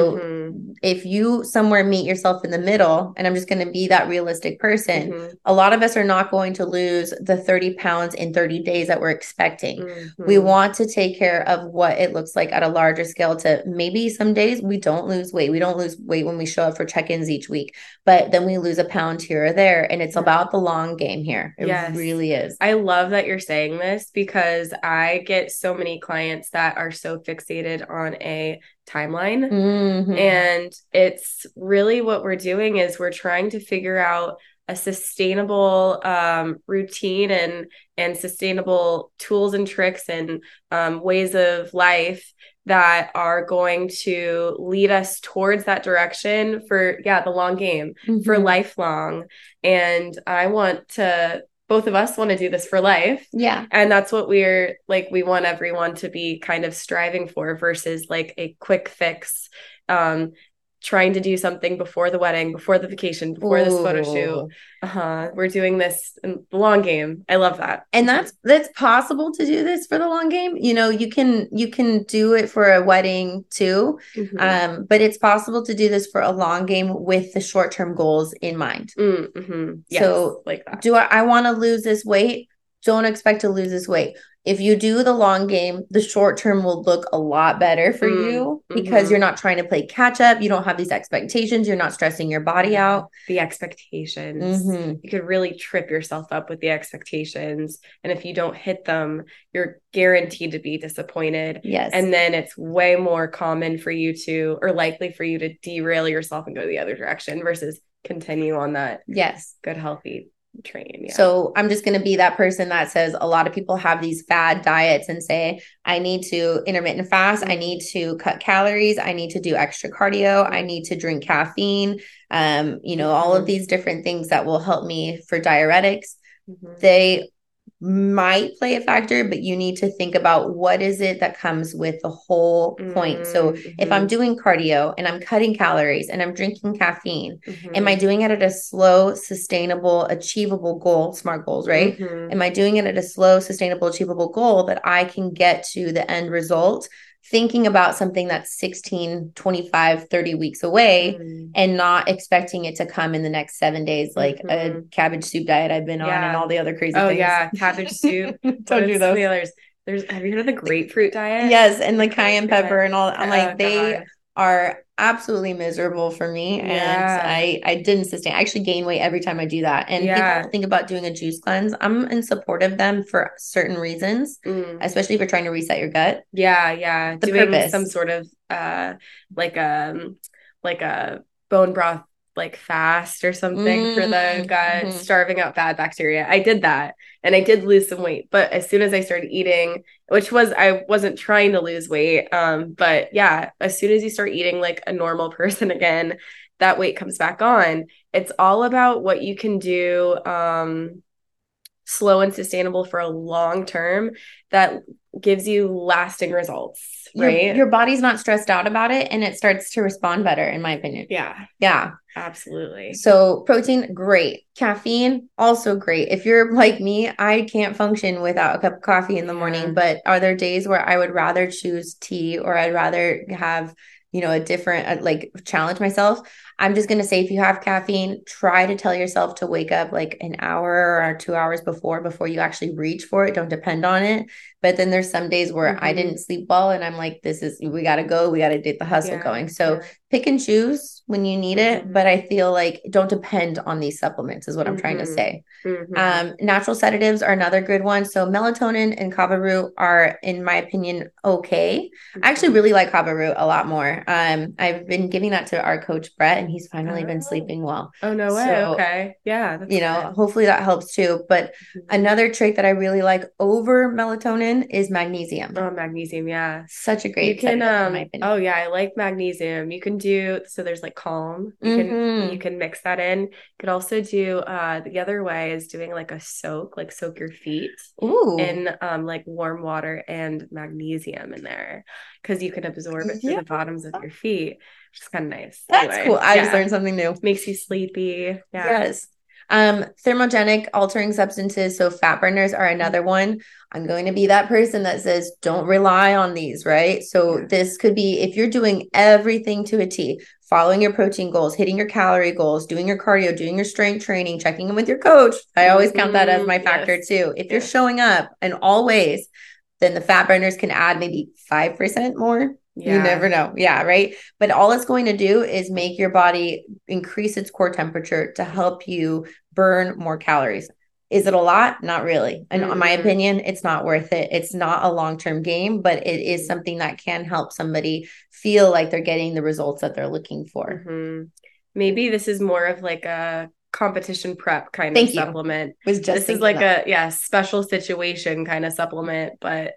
Speaker 2: So if you somewhere meet yourself in the middle, and I'm just going to be that realistic person, a lot of us are not going to lose the 30 pounds in 30 days that we're expecting. We want to take care of what it looks like at a larger scale. To maybe some days we don't lose weight. We don't lose weight when we show up for check-ins each week, but then we lose a pound here or there. And it's about the long game here. It really is.
Speaker 3: I love that you're saying this because I get so many clients that are so fixated on a timeline. And it's really what we're doing is we're trying to figure out a sustainable routine and sustainable tools and tricks and ways of life that are going to lead us towards that direction for the long game, for lifelong. And both of us want to do this for life.
Speaker 2: Yeah.
Speaker 3: And that's what we're like, we want everyone to be kind of striving for versus like a quick fix, trying to do something before the wedding, before the vacation, before this photo shoot. We're doing this in the long game. I love that.
Speaker 2: And that's possible to do this for the long game. You know, you can do it for a wedding too. But it's possible to do this for a long game with the short-term goals in mind.
Speaker 3: Yes,
Speaker 2: so
Speaker 3: like that.
Speaker 2: Do I want to lose this weight? Don't expect to lose this weight. If you do the long game, the short term will look a lot better for you because you're not trying to play catch up. You don't have these expectations. You're not stressing your body out.
Speaker 3: The expectations. You could really trip yourself up with the expectations. And if you don't hit them, you're guaranteed to be disappointed.
Speaker 2: Yes.
Speaker 3: And then it's way more common for you to, or likely for you to derail yourself and go the other direction versus continue on that good, healthy train.
Speaker 2: So I'm just going to be that person that says a lot of people have these fad diets and say, I need to intermittent fast. I need to cut calories. I need to do extra cardio. I need to drink caffeine. All of these different things that will help me for diuretics. They might play a factor, but you need to think about what is it that comes with the whole point. So if I'm doing cardio and I'm cutting calories and I'm drinking caffeine, am I doing it at a slow, sustainable, achievable goal? SMART goals, right? Am I doing it at a slow, sustainable, achievable goal that I can get to the end result? Thinking about something that's 16, 25, 30 weeks away and not expecting it to come in the next 7 days, like a cabbage soup diet I've been on and all the other crazy things.
Speaker 3: Cabbage soup.
Speaker 2: Don't do those.
Speaker 3: Have you heard of the grapefruit diet?
Speaker 2: Yes, and the cayenne pepper and all. I'm like, they are absolutely miserable for me. And I didn't sustain. I actually gain weight every time I do that. And people think about doing a juice cleanse. I'm in support of them for certain reasons, especially if you're trying to reset your gut.
Speaker 3: The doing purpose. Some sort of like a bone broth like fast or something for the gut, starving out bad bacteria. I did that and I did lose some weight, but as soon as I started eating, I wasn't trying to lose weight. But as soon as you start eating like a normal person again, that weight comes back on. It's all about what you can do slow and sustainable for a long term that gives you lasting results, right?
Speaker 2: Your body's not stressed out about it and it starts to respond better, in my opinion.
Speaker 3: Yeah. Absolutely.
Speaker 2: So protein, great. Caffeine, also great. If you're like me, I can't function without a cup of coffee in the morning, but are there days where I would rather choose tea, or I'd rather have, a different, like, challenge myself? I'm just going to say, if you have caffeine, try to tell yourself to wake up like an hour or 2 hours before you actually reach for it. Don't depend on it. But then there's some days where I didn't sleep well and I'm like, we got to go. We got to get the hustle going. So pick and choose when you need it. But I feel like don't depend on these supplements is what I'm trying to say. Natural sedatives are another good one. So melatonin and kava root are, in my opinion, okay. I actually really like kava root a lot more. I've been giving that to our coach, Brett, and he's finally been sleeping well.
Speaker 3: Oh, no way. So, okay. Yeah.
Speaker 2: Hopefully that helps too. But another trait that I really like over melatonin is magnesium.
Speaker 3: Oh, magnesium. Yeah.
Speaker 2: Such a great
Speaker 3: sedative, oh yeah. I like magnesium. You can do, so there's like Calm. You can mix that in. You could also do, the other way is doing like a soak your feet in like warm water and magnesium in there, because you can absorb it through the bottoms of your feet, which is kind of nice.
Speaker 2: That's cool. I just learned something new.
Speaker 3: Makes you sleepy.
Speaker 2: Yes. Thermogenic altering substances, so fat burners are another one. I'm going to be that person that says don't rely on these, right? So this could be, if you're doing everything to a T, following your protein goals, hitting your calorie goals, doing your cardio, doing your strength training, checking in with your coach. I always count that as my factor too. If you're showing up in all ways, then the fat burners can add maybe 5% more. You never know. Yeah. Right. But all it's going to do is make your body increase its core temperature to help you burn more calories. Is it a lot? Not really. And in my opinion, it's not worth it. It's not a long-term game, but it is something that can help somebody feel like they're getting the results that they're looking for.
Speaker 3: Maybe this is more of like a competition prep kind of supplement. This is like a special situation kind of supplement, but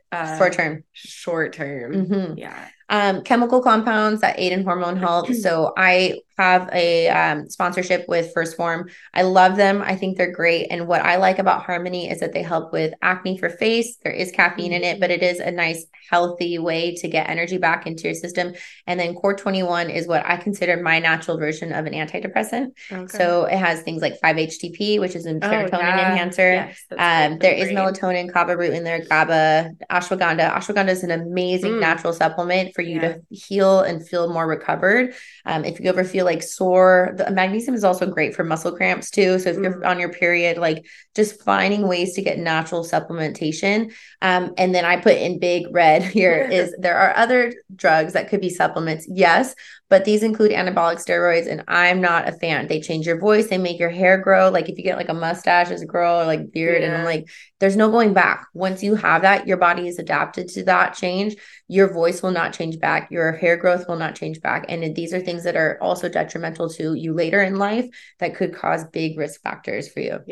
Speaker 3: short term.
Speaker 2: Chemical compounds that aid in hormone health. So I have a sponsorship with 1st Phorm. I love them. I think they're great. And what I like about Harmony is that they help with acne for face. There is caffeine in it, but it is a nice, healthy way to get energy back into your system. And then Core 21 is what I consider my natural version of an antidepressant. So it has things like 5-HTP, which is a serotonin enhancer. There is melatonin, kava root in there, GABA, ashwagandha. Ashwagandha is an amazing natural supplement for you to heal and feel more recovered. If you ever feel like sore, the magnesium is also great for muscle cramps too. So if you're on your period, like just finding ways to get natural supplementation. And then I put in big red here is there are other drugs that could be supplements. Yes. But these include anabolic steroids, and I'm not a fan. They change your voice. They make your hair grow. Like if you get like a mustache as a girl or like beard, and I'm like, there's no going back. Once you have that, your body is adapted to that change. Your voice will not change back. Your hair growth will not change back. And these are things that are also detrimental to you later in life that could cause big risk factors for you.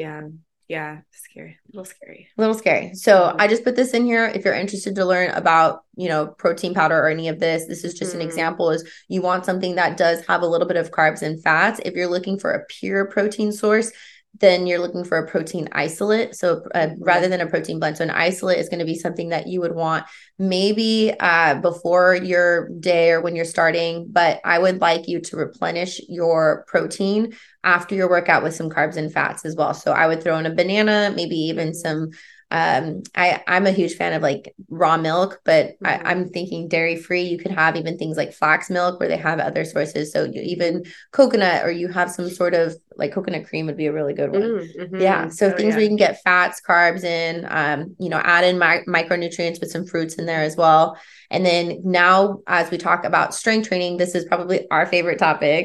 Speaker 3: Scary. A
Speaker 2: little scary. So I just put this in here. If you're interested to learn about, protein powder or any of this is just an example. Is you want something that does have a little bit of carbs and fats. If you're looking for a pure protein source, then you're looking for a protein isolate. So rather than a protein blend. So an isolate is going to be something that you would want maybe before your day or when you're starting. But I would like you to replenish your protein after your workout with some carbs and fats as well. So I would throw in a banana, maybe even some I'm a huge fan of like raw milk, but I'm thinking dairy free. You could have even things like flax milk where they have other sources. So even coconut, or you have some sort of like coconut cream would be a really good one. So things where you can get fats, carbs in, add in micronutrients with some fruits in there as well. And then now, as we talk about strength training, this is probably our favorite topic.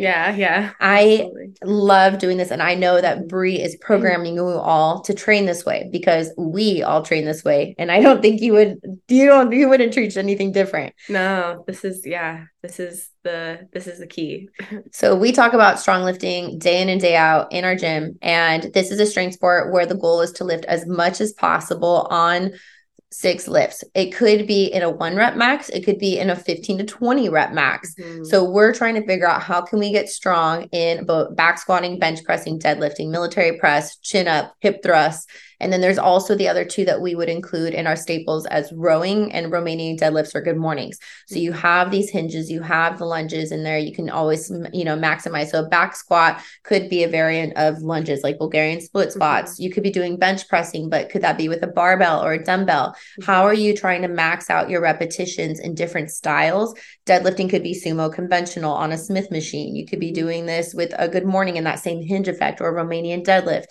Speaker 2: I love doing this. And I know that Brie is programming you all to train this way because we all train this way. And I don't think you wouldn't treat anything different.
Speaker 3: No, this is the key.
Speaker 2: So we talk about strong lifting day in and day out in our gym. And this is a strength sport where the goal is to lift as much as possible on 6 lifts. It could be in a 1 rep max. It could be in a 15 to 20 rep max. So we're trying to figure out how can we get strong in both back squatting, bench pressing, deadlifting, military press, chin up, hip thrusts. And then there's also the other two that we would include in our staples as rowing and Romanian deadlifts or good mornings. So you have these hinges, you have the lunges in there. You can always, maximize. So a back squat could be a variant of lunges, like Bulgarian split squats. You could be doing bench pressing, but could that be with a barbell or a dumbbell? How are you trying to max out your repetitions in different styles? Deadlifting could be sumo conventional on a Smith machine. You could be doing this with a good morning and that same hinge effect, or a Romanian deadlift.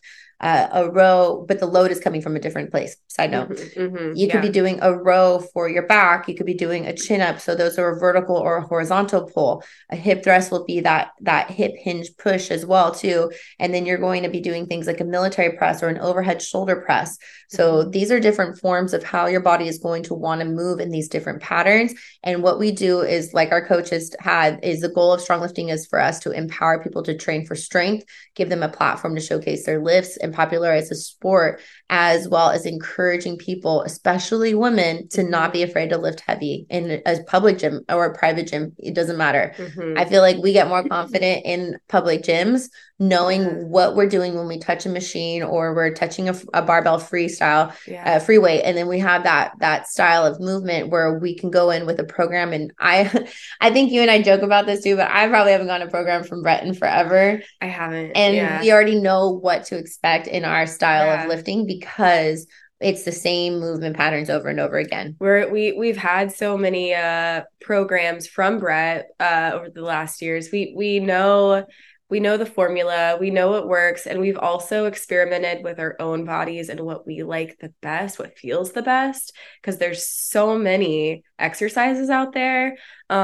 Speaker 2: A row, but the load is coming from a different place. Side note. You could be doing a row for your back. You could be doing a chin up. So those are a vertical or a horizontal pull. A hip thrust will be that hip hinge push as well too. And then you're going to be doing things like a military press or an overhead shoulder press. So these are different forms of how your body is going to want to move in these different patterns. And what we do is, like our coaches had, is the goal of strong lifting is for us to empower people to train for strength, give them a platform to showcase their lifts, and popularize the sport, as well as encouraging people, especially women, to not be afraid to lift heavy in a public gym or a private gym. It doesn't matter. I feel like we get more confident in public gyms knowing what we're doing when we touch a machine or we're touching a barbell freestyle, free weight. And then we have that style of movement where we can go in with a program. And I think you and I joke about this too, but I probably haven't gone to a program from Brett in forever.
Speaker 3: I haven't.
Speaker 2: And we already know what to expect in our style of lifting because it's the same movement patterns over and over again.
Speaker 3: We've had so many programs from Brett over the last years. We know the formula, we know what works, and we've also experimented with our own bodies and what we like the best, what feels the best, because there's so many exercises out there.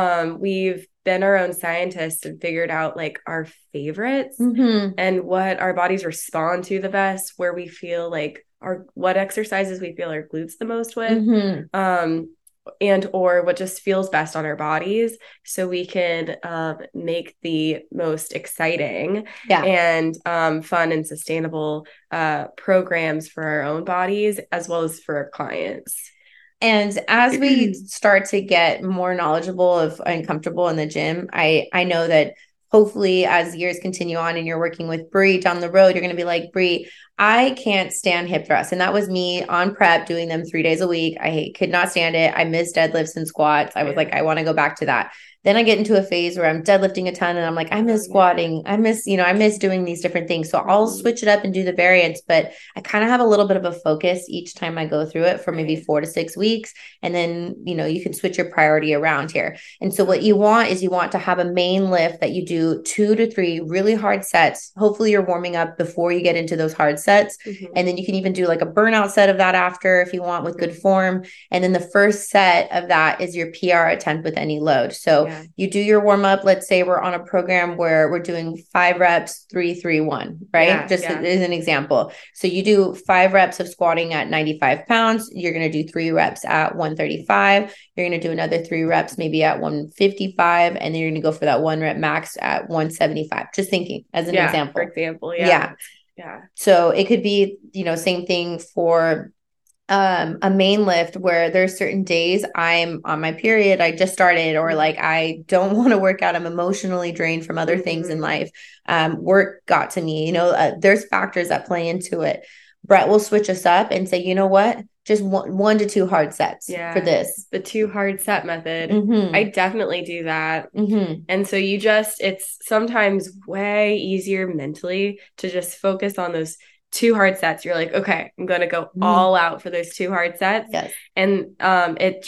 Speaker 3: We've been our own scientists and figured out like our favorites and what our bodies respond to the best, where we feel like what exercises we feel our glutes the most with. And or what just feels best on our bodies, so we can make the most exciting and fun and sustainable programs for our own bodies as well as for our clients.
Speaker 2: And as we start to get more knowledgeable and comfortable in the gym, I know that hopefully as years continue on and you're working with Bree down the road, you're going to be like, Bree, I can't stand hip thrusts. And that was me on prep doing them 3 days a week. I could not stand it. I missed deadlifts and squats. I was like, I want to go back to that. Then I get into a phase where I'm deadlifting a ton and I'm like, I miss squatting. I miss doing these different things. So I'll switch it up and do the variants, but I kind of have a little bit of a focus each time I go through it for maybe 4 to 6 weeks. And then, you can switch your priority around here. And so what you want is to have a main lift that you do 2 to 3 really hard sets. Hopefully you're warming up before you get into those hard sets. And then you can even do like a burnout set of that after if you want with good form. And then the first set of that is your PR attempt with any load. So you do your warm up. Let's say we're on a program where we're doing 5 reps, 3, 3, 1, right? As an example. So you do 5 reps of squatting at 95 pounds. You're going to do 3 reps at 135. You're going to do another 3 reps, maybe at 155. And then you're going to go for that 1 rep max at 175. Just thinking as an example.
Speaker 3: For example.
Speaker 2: Yeah. So it could be, same thing for a main lift where there's certain days I'm on my period, I just started, or like I don't want to work out, I'm emotionally drained from other things in life. Work got to me, there's factors that play into it. Brett will switch us up and say, you know what, just 1 to 2 hard sets for this.
Speaker 3: The 2 hard set method. I definitely do that. And so it's sometimes way easier mentally to just focus on those 2 hard sets. You're like, okay, I'm going to go all out for those 2 hard sets. And it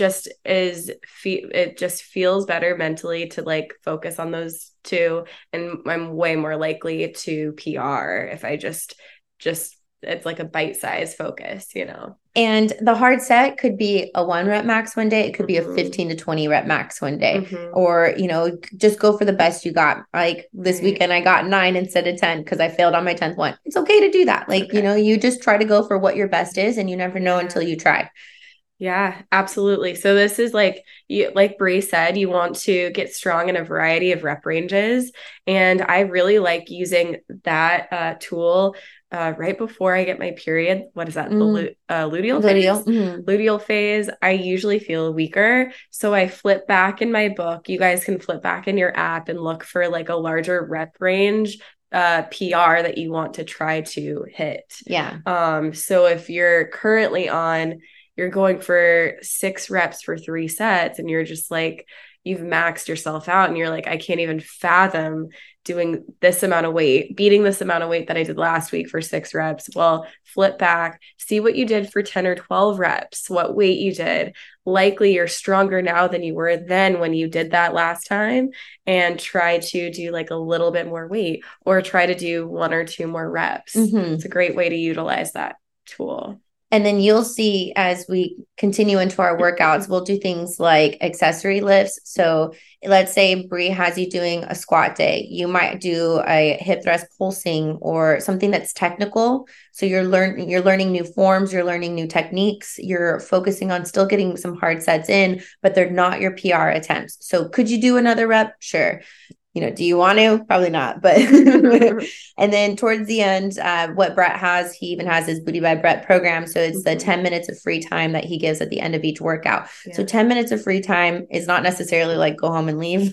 Speaker 3: just feels better mentally to like focus on those 2. And I'm way more likely to PR if I just it's like a bite-sized focus,
Speaker 2: And the hard set could be a 1 rep max one day. It could be a 15 to 20 rep max one day, or, just go for the best you got. Like this weekend, I got 9 instead of 10 because I failed on my 10th one. It's okay to do that. Like, you just try to go for what your best is, and you never know until you try.
Speaker 3: Yeah, absolutely. So this is like Bree said, you want to get strong in a variety of rep ranges. And I really like using that tool right before I get my period. What is that? The luteal phase? Luteal phase. I usually feel weaker. So I flip back in my book. You guys can flip back in your app and look for like a larger rep range PR that you want to try to hit.
Speaker 2: Yeah.
Speaker 3: So if you're currently you're going for 6 reps for 3 sets and you're just like, you've maxed yourself out and you're like, I can't even fathom doing this amount of weight, beating this amount of weight that I did last week for 6 reps. Well, flip back, see what you did for 10 or 12 reps, what weight you did. Likely you're stronger now than you were then when you did that last time, and try to do like a little bit more weight or try to do 1 or 2 more reps. It's a great way to utilize that tool.
Speaker 2: And then you'll see as we continue into our workouts, we'll do things like accessory lifts. So let's say Bree has you doing a squat day. You might do a hip thrust pulsing or something that's technical. So you're learning new forms, you're learning new techniques, you're focusing on still getting some hard sets in, but they're not your PR attempts. So could you do another rep? Sure. Do you want to? Probably not. But and then towards the end, what Brett has, he even has his Booty by Brett program. So it's the 10 minutes of free time that he gives at the end of each workout. Yeah. So 10 minutes of free time is not necessarily like go home and leave.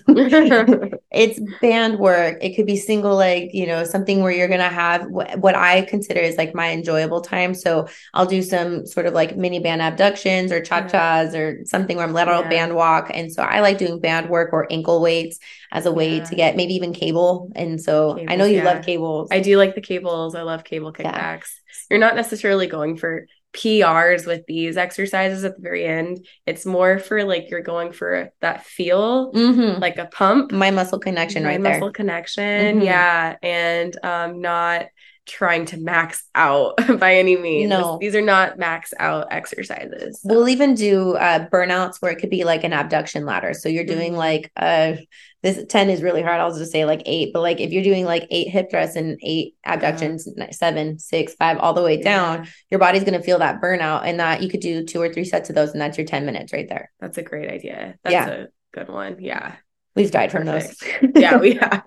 Speaker 2: It's band work. It could be single leg, something where you're going to have what I consider is like my enjoyable time. So I'll do some sort of like mini band abductions or cha-chas or something where I'm lateral band walk. And so I like doing band work or ankle weights as a way to get maybe even cable. And so cables, I know you love cables.
Speaker 3: I do like the cables. I love cable kickbacks. Yeah. You're not necessarily going for PRs with these exercises at the very end. It's more for like, you're going for that feel, like a pump.
Speaker 2: My muscle connection right there.
Speaker 3: Muscle connection. Yeah. And not trying to max out by any means.
Speaker 2: No.
Speaker 3: These are not max out exercises.
Speaker 2: So. We'll even do burnouts where it could be like an abduction ladder. So you're doing like this 10 is really hard. I'll just say like 8, but like if you're doing like 8 hip thrusts and 8 abductions, 7, 6, 5, all the way down, your body's going to feel that burnout, and that you could do 2 or 3 sets of those, and that's your 10 minutes right there.
Speaker 3: That's a great idea. That's a good one. Yeah.
Speaker 2: We've died from those.
Speaker 3: Yeah, we have.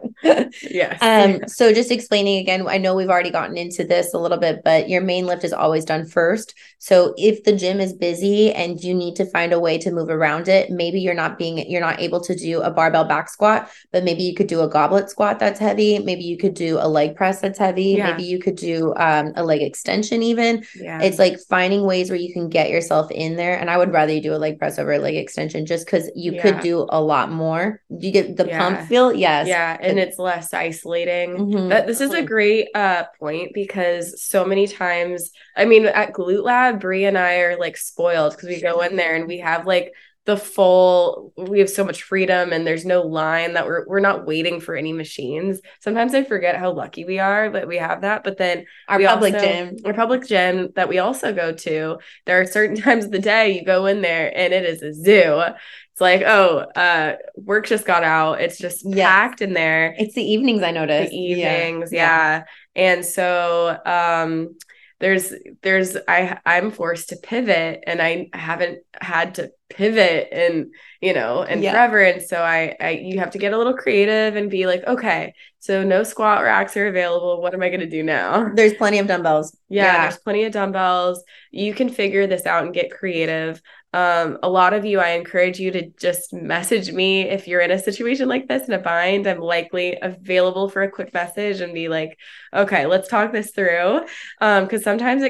Speaker 3: Yes.
Speaker 2: So just explaining again, I know we've already gotten into this a little bit, but your main lift is always done first. So if the gym is busy and you need to find a way to move around it, maybe you're not able to do a barbell back squat, but maybe you could do a goblet squat that's heavy. Maybe you could do a leg press that's heavy. Yeah. Maybe you could do a leg extension even. Yeah. It's like finding ways where you can get yourself in there. And I would rather you do a leg press over a leg extension just because you could do a lot more. You get the pump feel. Yes.
Speaker 3: Yeah. And it's less isolating. This is a great point, because so many times, I mean, at Glute Lab, Bree and I are like spoiled because we go in there and we have like we have so much freedom, and there's no line that we're not waiting for any machines. Sometimes I forget how lucky we are that we have that. But then
Speaker 2: our public
Speaker 3: gym that we also go to, there are certain times of the day you go in there and it is a zoo. It's like, work just got out. It's just packed in there.
Speaker 2: It's the evenings, I noticed.
Speaker 3: The evenings, yeah. And so I'm forced to pivot, and I haven't had to pivot in forever. And so you have to get a little creative and be like, okay, so no squat racks are available. What am I going to do now?
Speaker 2: There's plenty of dumbbells.
Speaker 3: Yeah, there's plenty of dumbbells. You can figure this out and get creative. A lot of you, I encourage you to just message me if you're in a situation like this in a bind. I'm likely available for a quick message and be like, okay, let's talk this through. Because sometimes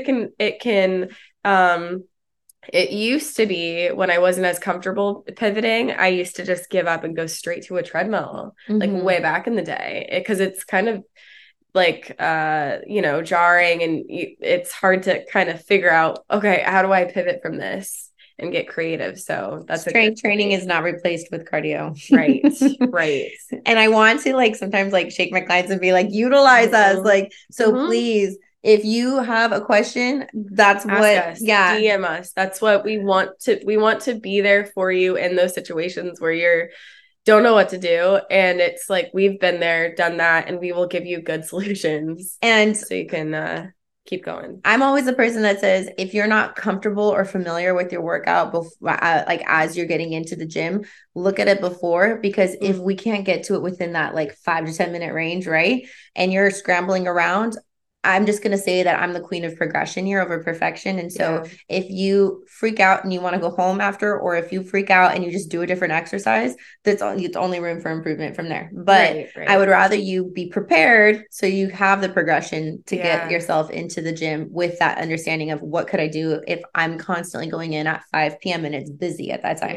Speaker 3: it used to be when I wasn't as comfortable pivoting, I used to just give up and go straight to a treadmill, like way back in the day, because it's kind of like, jarring, and it's hard to kind of figure out, okay, how do I pivot from this and get creative? So that's
Speaker 2: strength training is not replaced with cardio.
Speaker 3: Right. Right.
Speaker 2: And I want to like sometimes like shake my clients and be like, utilize us. Like, so please, if you have a question, that's
Speaker 3: DM us. That's what we want to be there for you in those situations where you're don't know what to do. And it's like, we've been there, done that, and we will give you good solutions.
Speaker 2: And
Speaker 3: so you can keep going.
Speaker 2: I'm always the person that says, if you're not comfortable or familiar with your workout, like as you're getting into the gym, look at it before, because if we can't get to it within that like 5 to 10 minute range, right, and you're scrambling around, I'm just going to say that I'm the queen of progression here over perfection. And so if you freak out and you want to go home after, or if you freak out and you just do a different exercise, it's only room for improvement from there. But I would rather you be prepared so you have the progression to get yourself into the gym with that understanding of what could I do if I'm constantly going in at 5 p.m. and it's busy at that time.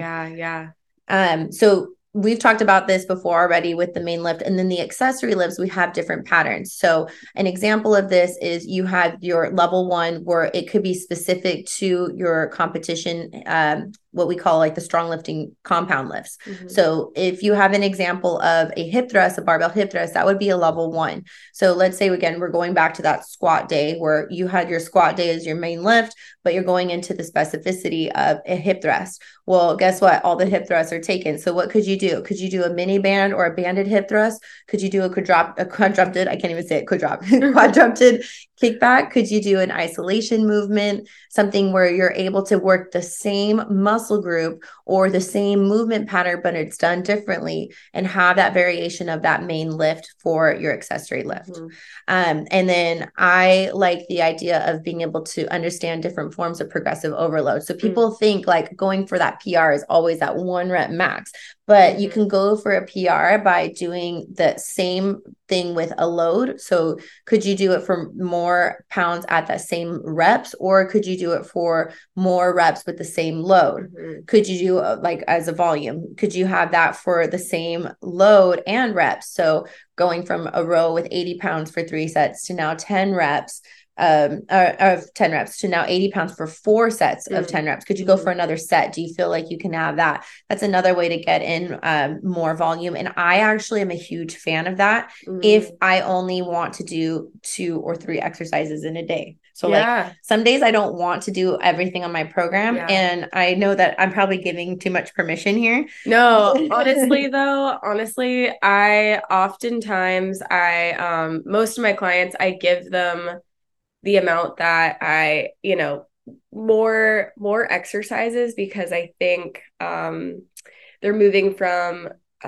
Speaker 2: So we've talked about this before already with the main lift, and then the accessory lifts, we have different patterns. So an example of this is you have your level 1 where it could be specific to your competition, what we call like the strong lifting compound lifts. So if you have an example of a hip thrust, a barbell hip thrust, that would be a level 1. So let's say, again, we're going back to that squat day where you had your squat day as your main lift, but you're going into the specificity of a hip thrust. Well, guess what? All the hip thrusts are taken. So what could you do? Could you do a mini band or a banded hip thrust? Could you do a quadrupted? I can't even say it. Quadrupted kickback? Could you do an isolation movement? Something where you're able to work the same muscle group or the same movement pattern, but it's done differently, and have that variation of that main lift for your accessory lift. And then I like the idea of being able to understand different forms of progressive overload. So people think like going for that PR is always that 1 rep max, but you can go for a PR by doing the same thing with a load. So could you do it for more pounds at that same reps, or could you do it for more reps with the same load? Could you do like as a volume? Could you have that for the same load and reps? So going from a row with 80 pounds for 3 sets to now 10 reps, of 10 reps to now 80 pounds for 4 sets of 10 reps. Could you go for another set? Do you feel like you can have that? That's another way to get in more volume. And I actually am a huge fan of that if I only want to do 2 or 3 exercises in a day. So like some days I don't want to do everything on my program. And I know that I'm probably giving too much permission here.
Speaker 3: No, honestly though, I oftentimes most of my clients, I give them the amount that I, more exercises, because I think they're moving from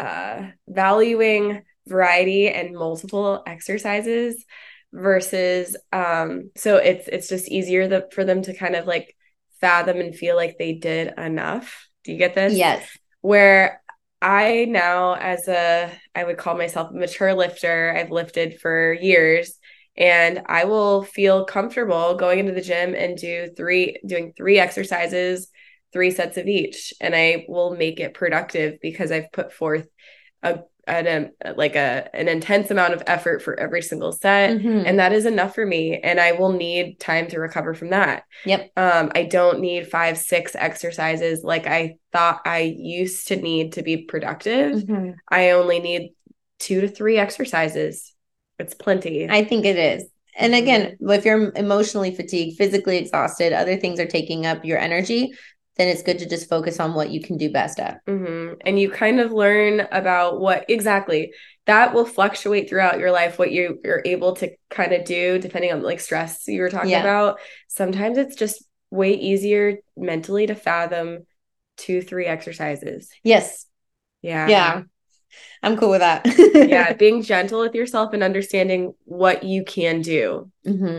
Speaker 3: valuing variety and multiple exercises versus so it's just easier for them to kind of like fathom and feel like they did enough. Do you get this?
Speaker 2: Yes.
Speaker 3: Where I now, I would call myself a mature lifter, I've lifted for years. And I will feel comfortable going into the gym and doing 3 exercises, 3 sets of each. And I will make it productive because I've put forth an intense amount of effort for every single set. And that is enough for me. And I will need time to recover from that.
Speaker 2: Yep.
Speaker 3: I don't need 5, 6 exercises like I thought I used to need to be productive. I only need 2 to 3 exercises. It's plenty.
Speaker 2: I think it is. And again, if you're emotionally fatigued, physically exhausted, other things are taking up your energy, then it's good to just focus on what you can do best at.
Speaker 3: And you kind of learn about what exactly that will fluctuate throughout your life, what you're able to kind of do depending on like stress you were talking about. Sometimes it's just way easier mentally to fathom 2, 3 exercises.
Speaker 2: Yes.
Speaker 3: Yeah.
Speaker 2: I'm cool with that.
Speaker 3: Being gentle with yourself and understanding what you can do.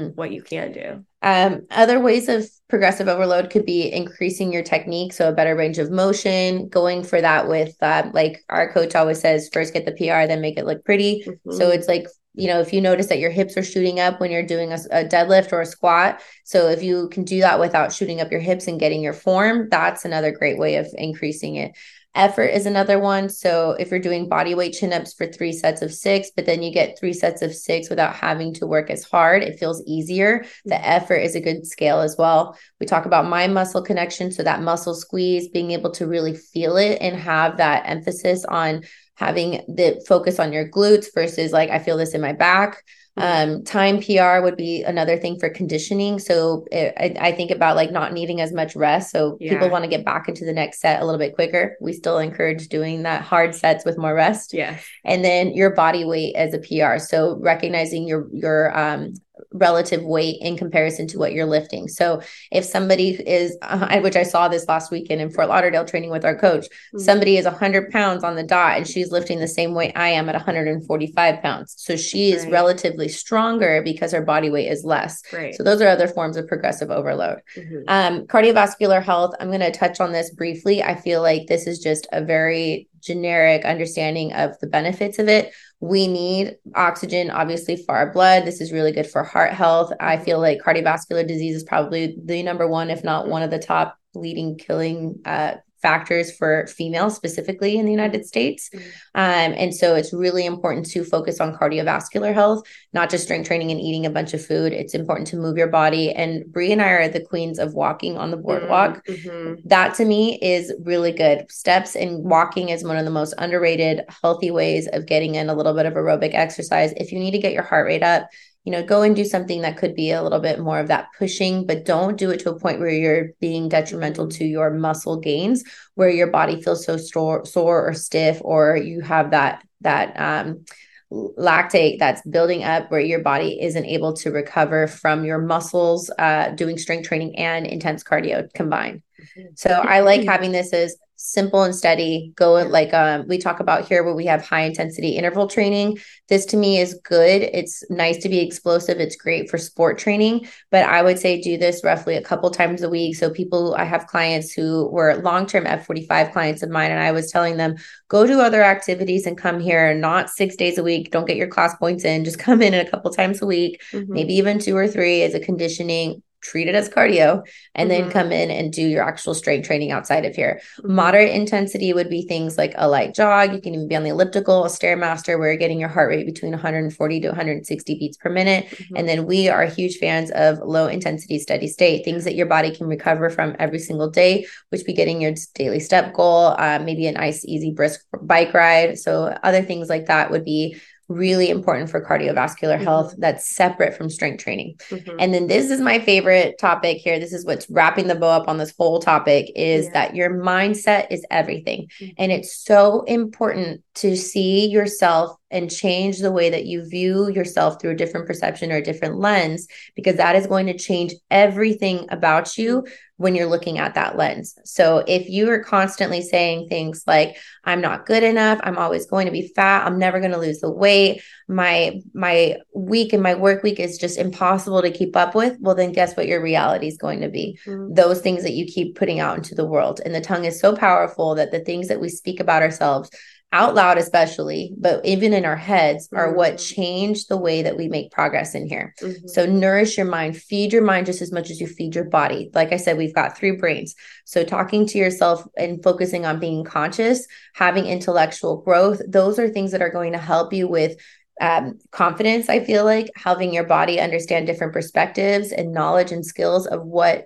Speaker 2: Other ways of progressive overload could be increasing your technique, so a better range of motion, going for that with like our coach always says, first get the PR, then make it look pretty. So it's like, if you notice that your hips are shooting up when you're doing a deadlift or a squat, so if you can do that without shooting up your hips and getting your form, that's another great way of increasing it. Effort is another one. So if you're doing body weight chin-ups for 3 sets of 6, but then you get 3 sets of 6 without having to work as hard, it feels easier. The effort is a good scale as well. We talk about mind muscle connection. So that muscle squeeze, being able to really feel it and have that emphasis on having the focus on your glutes versus like, I feel this in my back. Time PR would be another thing for conditioning. So I think about like not needing as much rest. So people want to get back into the next set a little bit quicker. We still encourage doing that hard sets with more rest.
Speaker 3: Yeah.
Speaker 2: And then your body weight as a PR. So recognizing your relative weight in comparison to what you're lifting. So if somebody is, which I saw this last weekend in Fort Lauderdale training with our coach, somebody is 100 pounds on the dot and she's lifting the same weight I am at 145 pounds. So she is relatively stronger because her body weight is less. So those are other forms of progressive overload. Cardiovascular health, I'm going to touch on this briefly. I feel like this is just a very generic understanding of the benefits of it. We need oxygen, obviously, for our blood. This is really good for heart health. I feel like cardiovascular disease is probably the number one, if not one of the top leading killing factors for females specifically in the United States. And so it's really important to focus on cardiovascular health, not just strength training and eating a bunch of food. It's important to move your body. And Brie and I are the queens of walking on the boardwalk. That to me is really good. Steps and walking is one of the most underrated, healthy ways of getting in a little bit of aerobic exercise. If you need to get your heart rate up, go and do something that could be a little bit more of that pushing, but don't do it to a point where you're being detrimental to your muscle gains, where your body feels so sore or stiff, or you have that lactate that's building up where your body isn't able to recover from your muscles, doing strength training and intense cardio combined. So I like having this as simple and steady. Go like we talk about here where we have high intensity interval training. This to me is good. It's nice to be explosive. It's great for sport training, but I would say do this roughly a couple times a week. So I have clients who were long-term F45 clients of mine, and I was telling them, go do other activities and come here, not 6 days a week. Don't get your class points in. Just come in a couple times a week, maybe even 2 or 3 as a conditioning. Treat it as cardio, and then come in and do your actual strength training outside of here. Moderate intensity would be things like a light jog. You can even be on the elliptical, a Stairmaster, where you're getting your heart rate between 140 to 160 beats per minute. And then we are huge fans of low intensity steady state, things that your body can recover from every single day, which be getting your daily step goal, maybe a nice, easy, brisk bike ride. So other things like that would be really important for cardiovascular health that's separate from strength training. And then this is my favorite topic here. This is what's wrapping the bow up on this whole topic is that your mindset is everything. And it's so important to see yourself and change the way that you view yourself through a different perception or a different lens, because that is going to change everything about you when you're looking at that lens. So if you are constantly saying things like, I'm not good enough, I'm always going to be fat, I'm never going to lose the weight, my week and my work week is just impossible to keep up with, well, then guess what your reality is going to be? Those things that you keep putting out into the world. And the tongue is so powerful that the things that we speak about ourselves out loud, especially, but even in our heads, are what change the way that we make progress in here. So nourish your mind, feed your mind just as much as you feed your body. Like I said, we've got 3 brains. So talking to yourself and focusing on being conscious, having intellectual growth, those are things that are going to help you with confidence. I feel like having your body understand different perspectives and knowledge and skills of what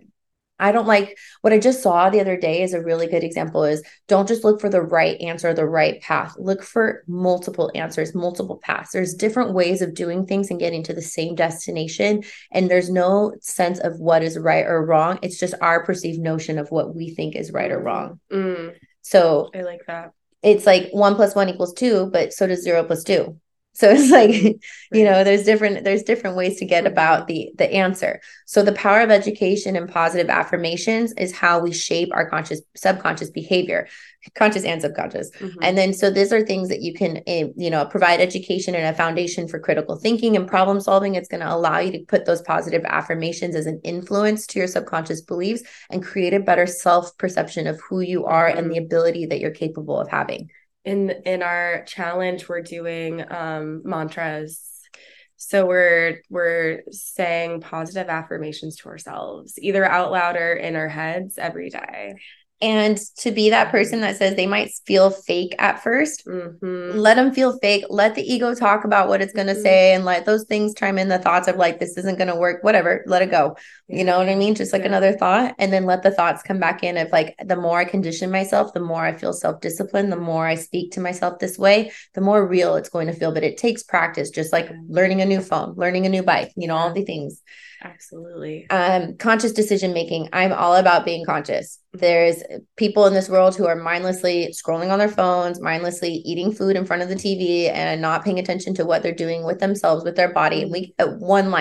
Speaker 2: I just saw the other day is a really good example is don't just look for the right answer, the right path. Look for multiple answers, multiple paths. There's different ways of doing things and getting to the same destination. And there's no sense of what is right or wrong. It's just our perceived notion of what we think is right or wrong. So
Speaker 3: I like that.
Speaker 2: It's like 1 + 1 = 2, but so does 0 + 2. So it's like, there's different ways to get about the answer. So the power of education and positive affirmations is how we shape our subconscious behavior, conscious and subconscious. And then, so these are things that you can, provide education and a foundation for critical thinking and problem solving. It's going to allow you to put those positive affirmations as an influence to your subconscious beliefs and create a better self-perception of who you are and the ability that you're capable of having.
Speaker 3: In our challenge, we're doing mantras. So we're saying positive affirmations to ourselves, either out loud or in our heads every day.
Speaker 2: And to be that person that says they might feel fake at first, let them feel fake. Let the ego talk about what it's going to say and let those things chime in, the thoughts of like, this isn't going to work, whatever, let it go. You know what I mean? Just like another thought. And then let the thoughts come back in of like, the more I condition myself, the more I feel self-disciplined, the more I speak to myself this way, the more real it's going to feel. But it takes practice, just like learning a new phone, learning a new bike, all the things.
Speaker 3: Absolutely.
Speaker 2: Conscious decision making. I'm all about being conscious. There's people in this world who are mindlessly scrolling on their phones, mindlessly eating food in front of the TV and not paying attention to what they're doing with themselves, with their body. And we get one life.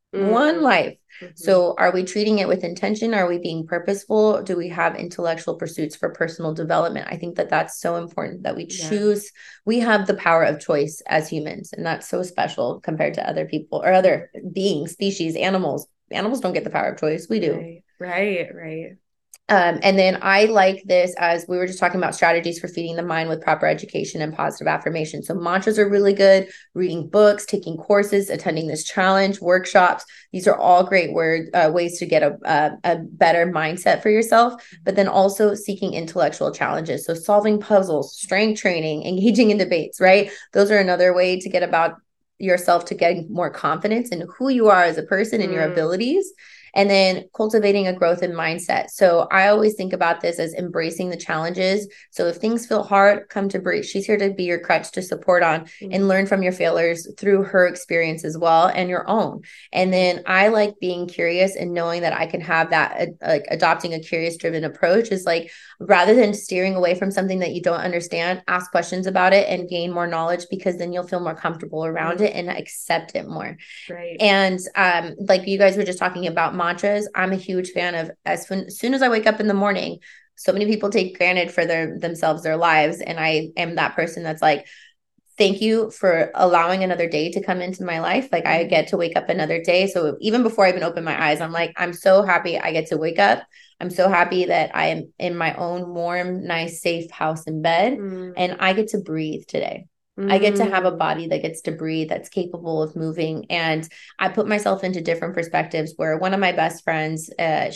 Speaker 2: One life. So are we treating it with intention? Are we being purposeful? Do we have intellectual pursuits for personal development? I think that that's so important that we choose. We have the power of choice as humans, and that's so special compared to other people or other beings, species, animals. Animals don't get the power of choice. We do.
Speaker 3: Right.
Speaker 2: And then I like this, as we were just talking about, strategies for feeding the mind with proper education and positive affirmation. So mantras are really good. Reading books, taking courses, attending this challenge, workshops. These are all great ways to get a better mindset for yourself, but then also seeking intellectual challenges. So solving puzzles, strength training, engaging in debates, right? Those are another way to get about yourself, to getting more confidence in who you are as a person and your abilities. And then cultivating a growth in mindset. So I always think about this as embracing the challenges. So if things feel hard, come to Bree. She's here to be your crutch, to support on and learn from your failures through her experience as well, and your own. And then I like being curious and knowing that I can have that, like adopting a curious driven approach is like, rather than steering away from something that you don't understand, ask questions about it and gain more knowledge, because then you'll feel more comfortable around it and accept it more.
Speaker 3: Right.
Speaker 2: And like you guys were just talking about mantras, I'm a huge fan of, as soon as I wake up in the morning, so many people take granted for themselves, their lives. And I am that person that's like, thank you for allowing another day to come into my life. Like I get to wake up another day. So even before I even open my eyes, I'm like, I'm so happy I get to wake up. I'm so happy that I am in my own warm, nice, safe house in bed, and I get to breathe today. I get to have a body that gets to breathe, that's capable of moving. And I put myself into different perspectives, where one of my best friends,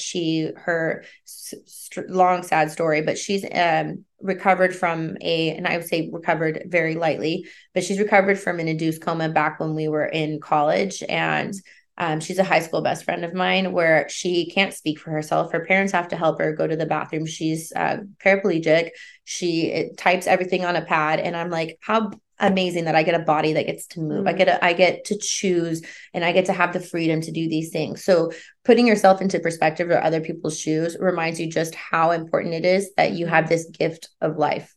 Speaker 2: her long, sad story, but she's recovered from and I would say recovered very lightly, but she's recovered from an induced coma back when we were in college. And she's a high school best friend of mine, where she can't speak for herself. Her parents have to help her go to the bathroom. She's paraplegic. She types everything on a pad. And I'm like, how amazing that I get a body that gets to move. I get to choose, and I get to have the freedom to do these things. So putting yourself into perspective or other people's shoes reminds you just how important it is that you have this gift of life.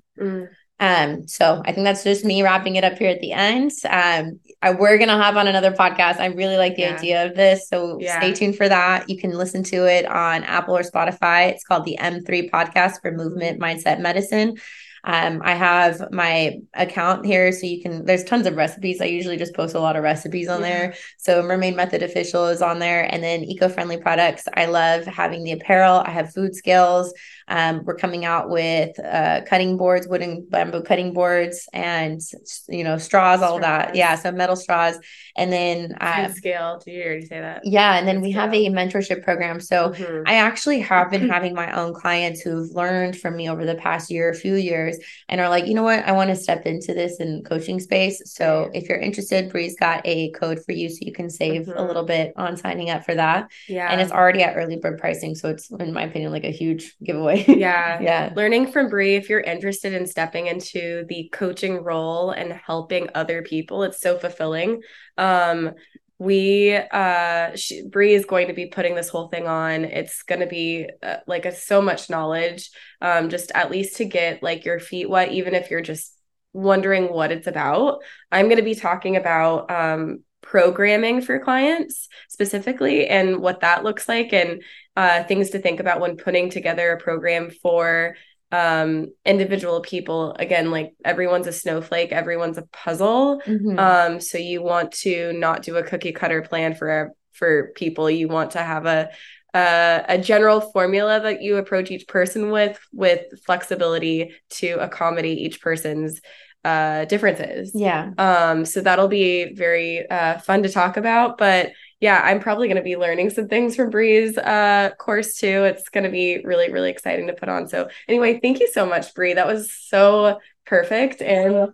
Speaker 2: So I think that's just me wrapping it up here at the end. We're going to hop on another podcast. I really like the idea of this. So stay tuned for that. You can listen to it on Apple or Spotify. It's called the M3 Podcast for Movement, Mindset, Medicine. I have my account here, so there's tons of recipes. I usually just post a lot of recipes on there. So Mermaid Method Official is on there, and then eco-friendly products. I love having the apparel. I have food scales. We're coming out with cutting boards, wooden bamboo cutting boards, and straws, all that. Yeah, so metal straws. And then
Speaker 3: food scale. Did you already say that?
Speaker 2: Yeah, and then we have a mentorship program. So I actually have been having my own clients who've learned from me over the past few years, and are like, you know what, I want to step into this in coaching space. So if you're interested, Bree's got a code for you, so you can save a little bit on signing up for that. Yeah, and it's already at early bird pricing, so it's, in my opinion, like a huge giveaway.
Speaker 3: Yeah. Learning from Bree, if you're interested in stepping into the coaching role and helping other people, it's so fulfilling. Bree is going to be putting this whole thing on. It's going to be so much knowledge, just at least to get like your feet wet, even if you're just wondering what it's about. I'm going to be talking about programming for clients specifically, and what that looks like, and things to think about when putting together a program for individual people. Again, like everyone's a snowflake, everyone's a puzzle. So you want to not do a cookie cutter plan for people. You want to have a general formula that you approach each person with flexibility to accommodate each person's differences. So that'll be very fun to talk about. But yeah, I'm probably going to be learning some things from Bree's course too. It's going to be really, really exciting to put on. So anyway, thank you so much, Bree. That was so perfect. And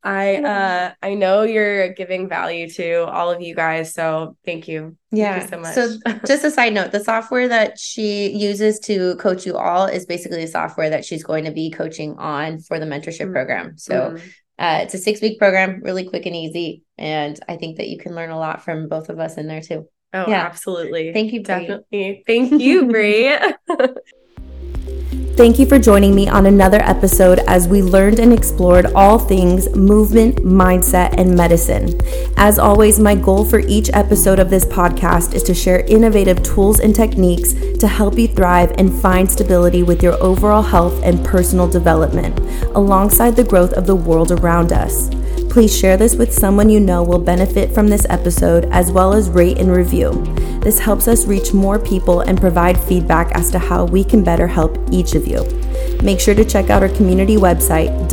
Speaker 3: I know you're giving value to all of you guys. So thank you.
Speaker 2: Yeah.
Speaker 3: Thank you so
Speaker 2: much. So just a side note, the software that she uses to coach you all is basically the software that she's going to be coaching on for the mentorship program. So it's a 6-week program, really quick and easy. And I think that you can learn a lot from both of us in there too.
Speaker 3: Oh, yeah. Absolutely.
Speaker 2: Thank you, Bree.
Speaker 3: Definitely. Thank you, Bree.
Speaker 1: Thank you for joining me on another episode as we learned and explored all things movement, mindset, and medicine. As always, my goal for each episode of this podcast is to share innovative tools and techniques to help you thrive and find stability with your overall health and personal development, alongside the growth of the world around us. Please share this with someone you know will benefit from this episode, as well as rate and review. This helps us reach more people and provide feedback as to how we can better help each of you. Make sure to check out our community website,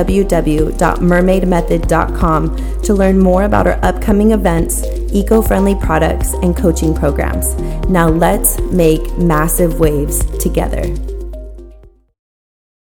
Speaker 1: www.mermaidmethod.com, to learn more about our upcoming events, eco-friendly products, and coaching programs. Now let's make massive waves together.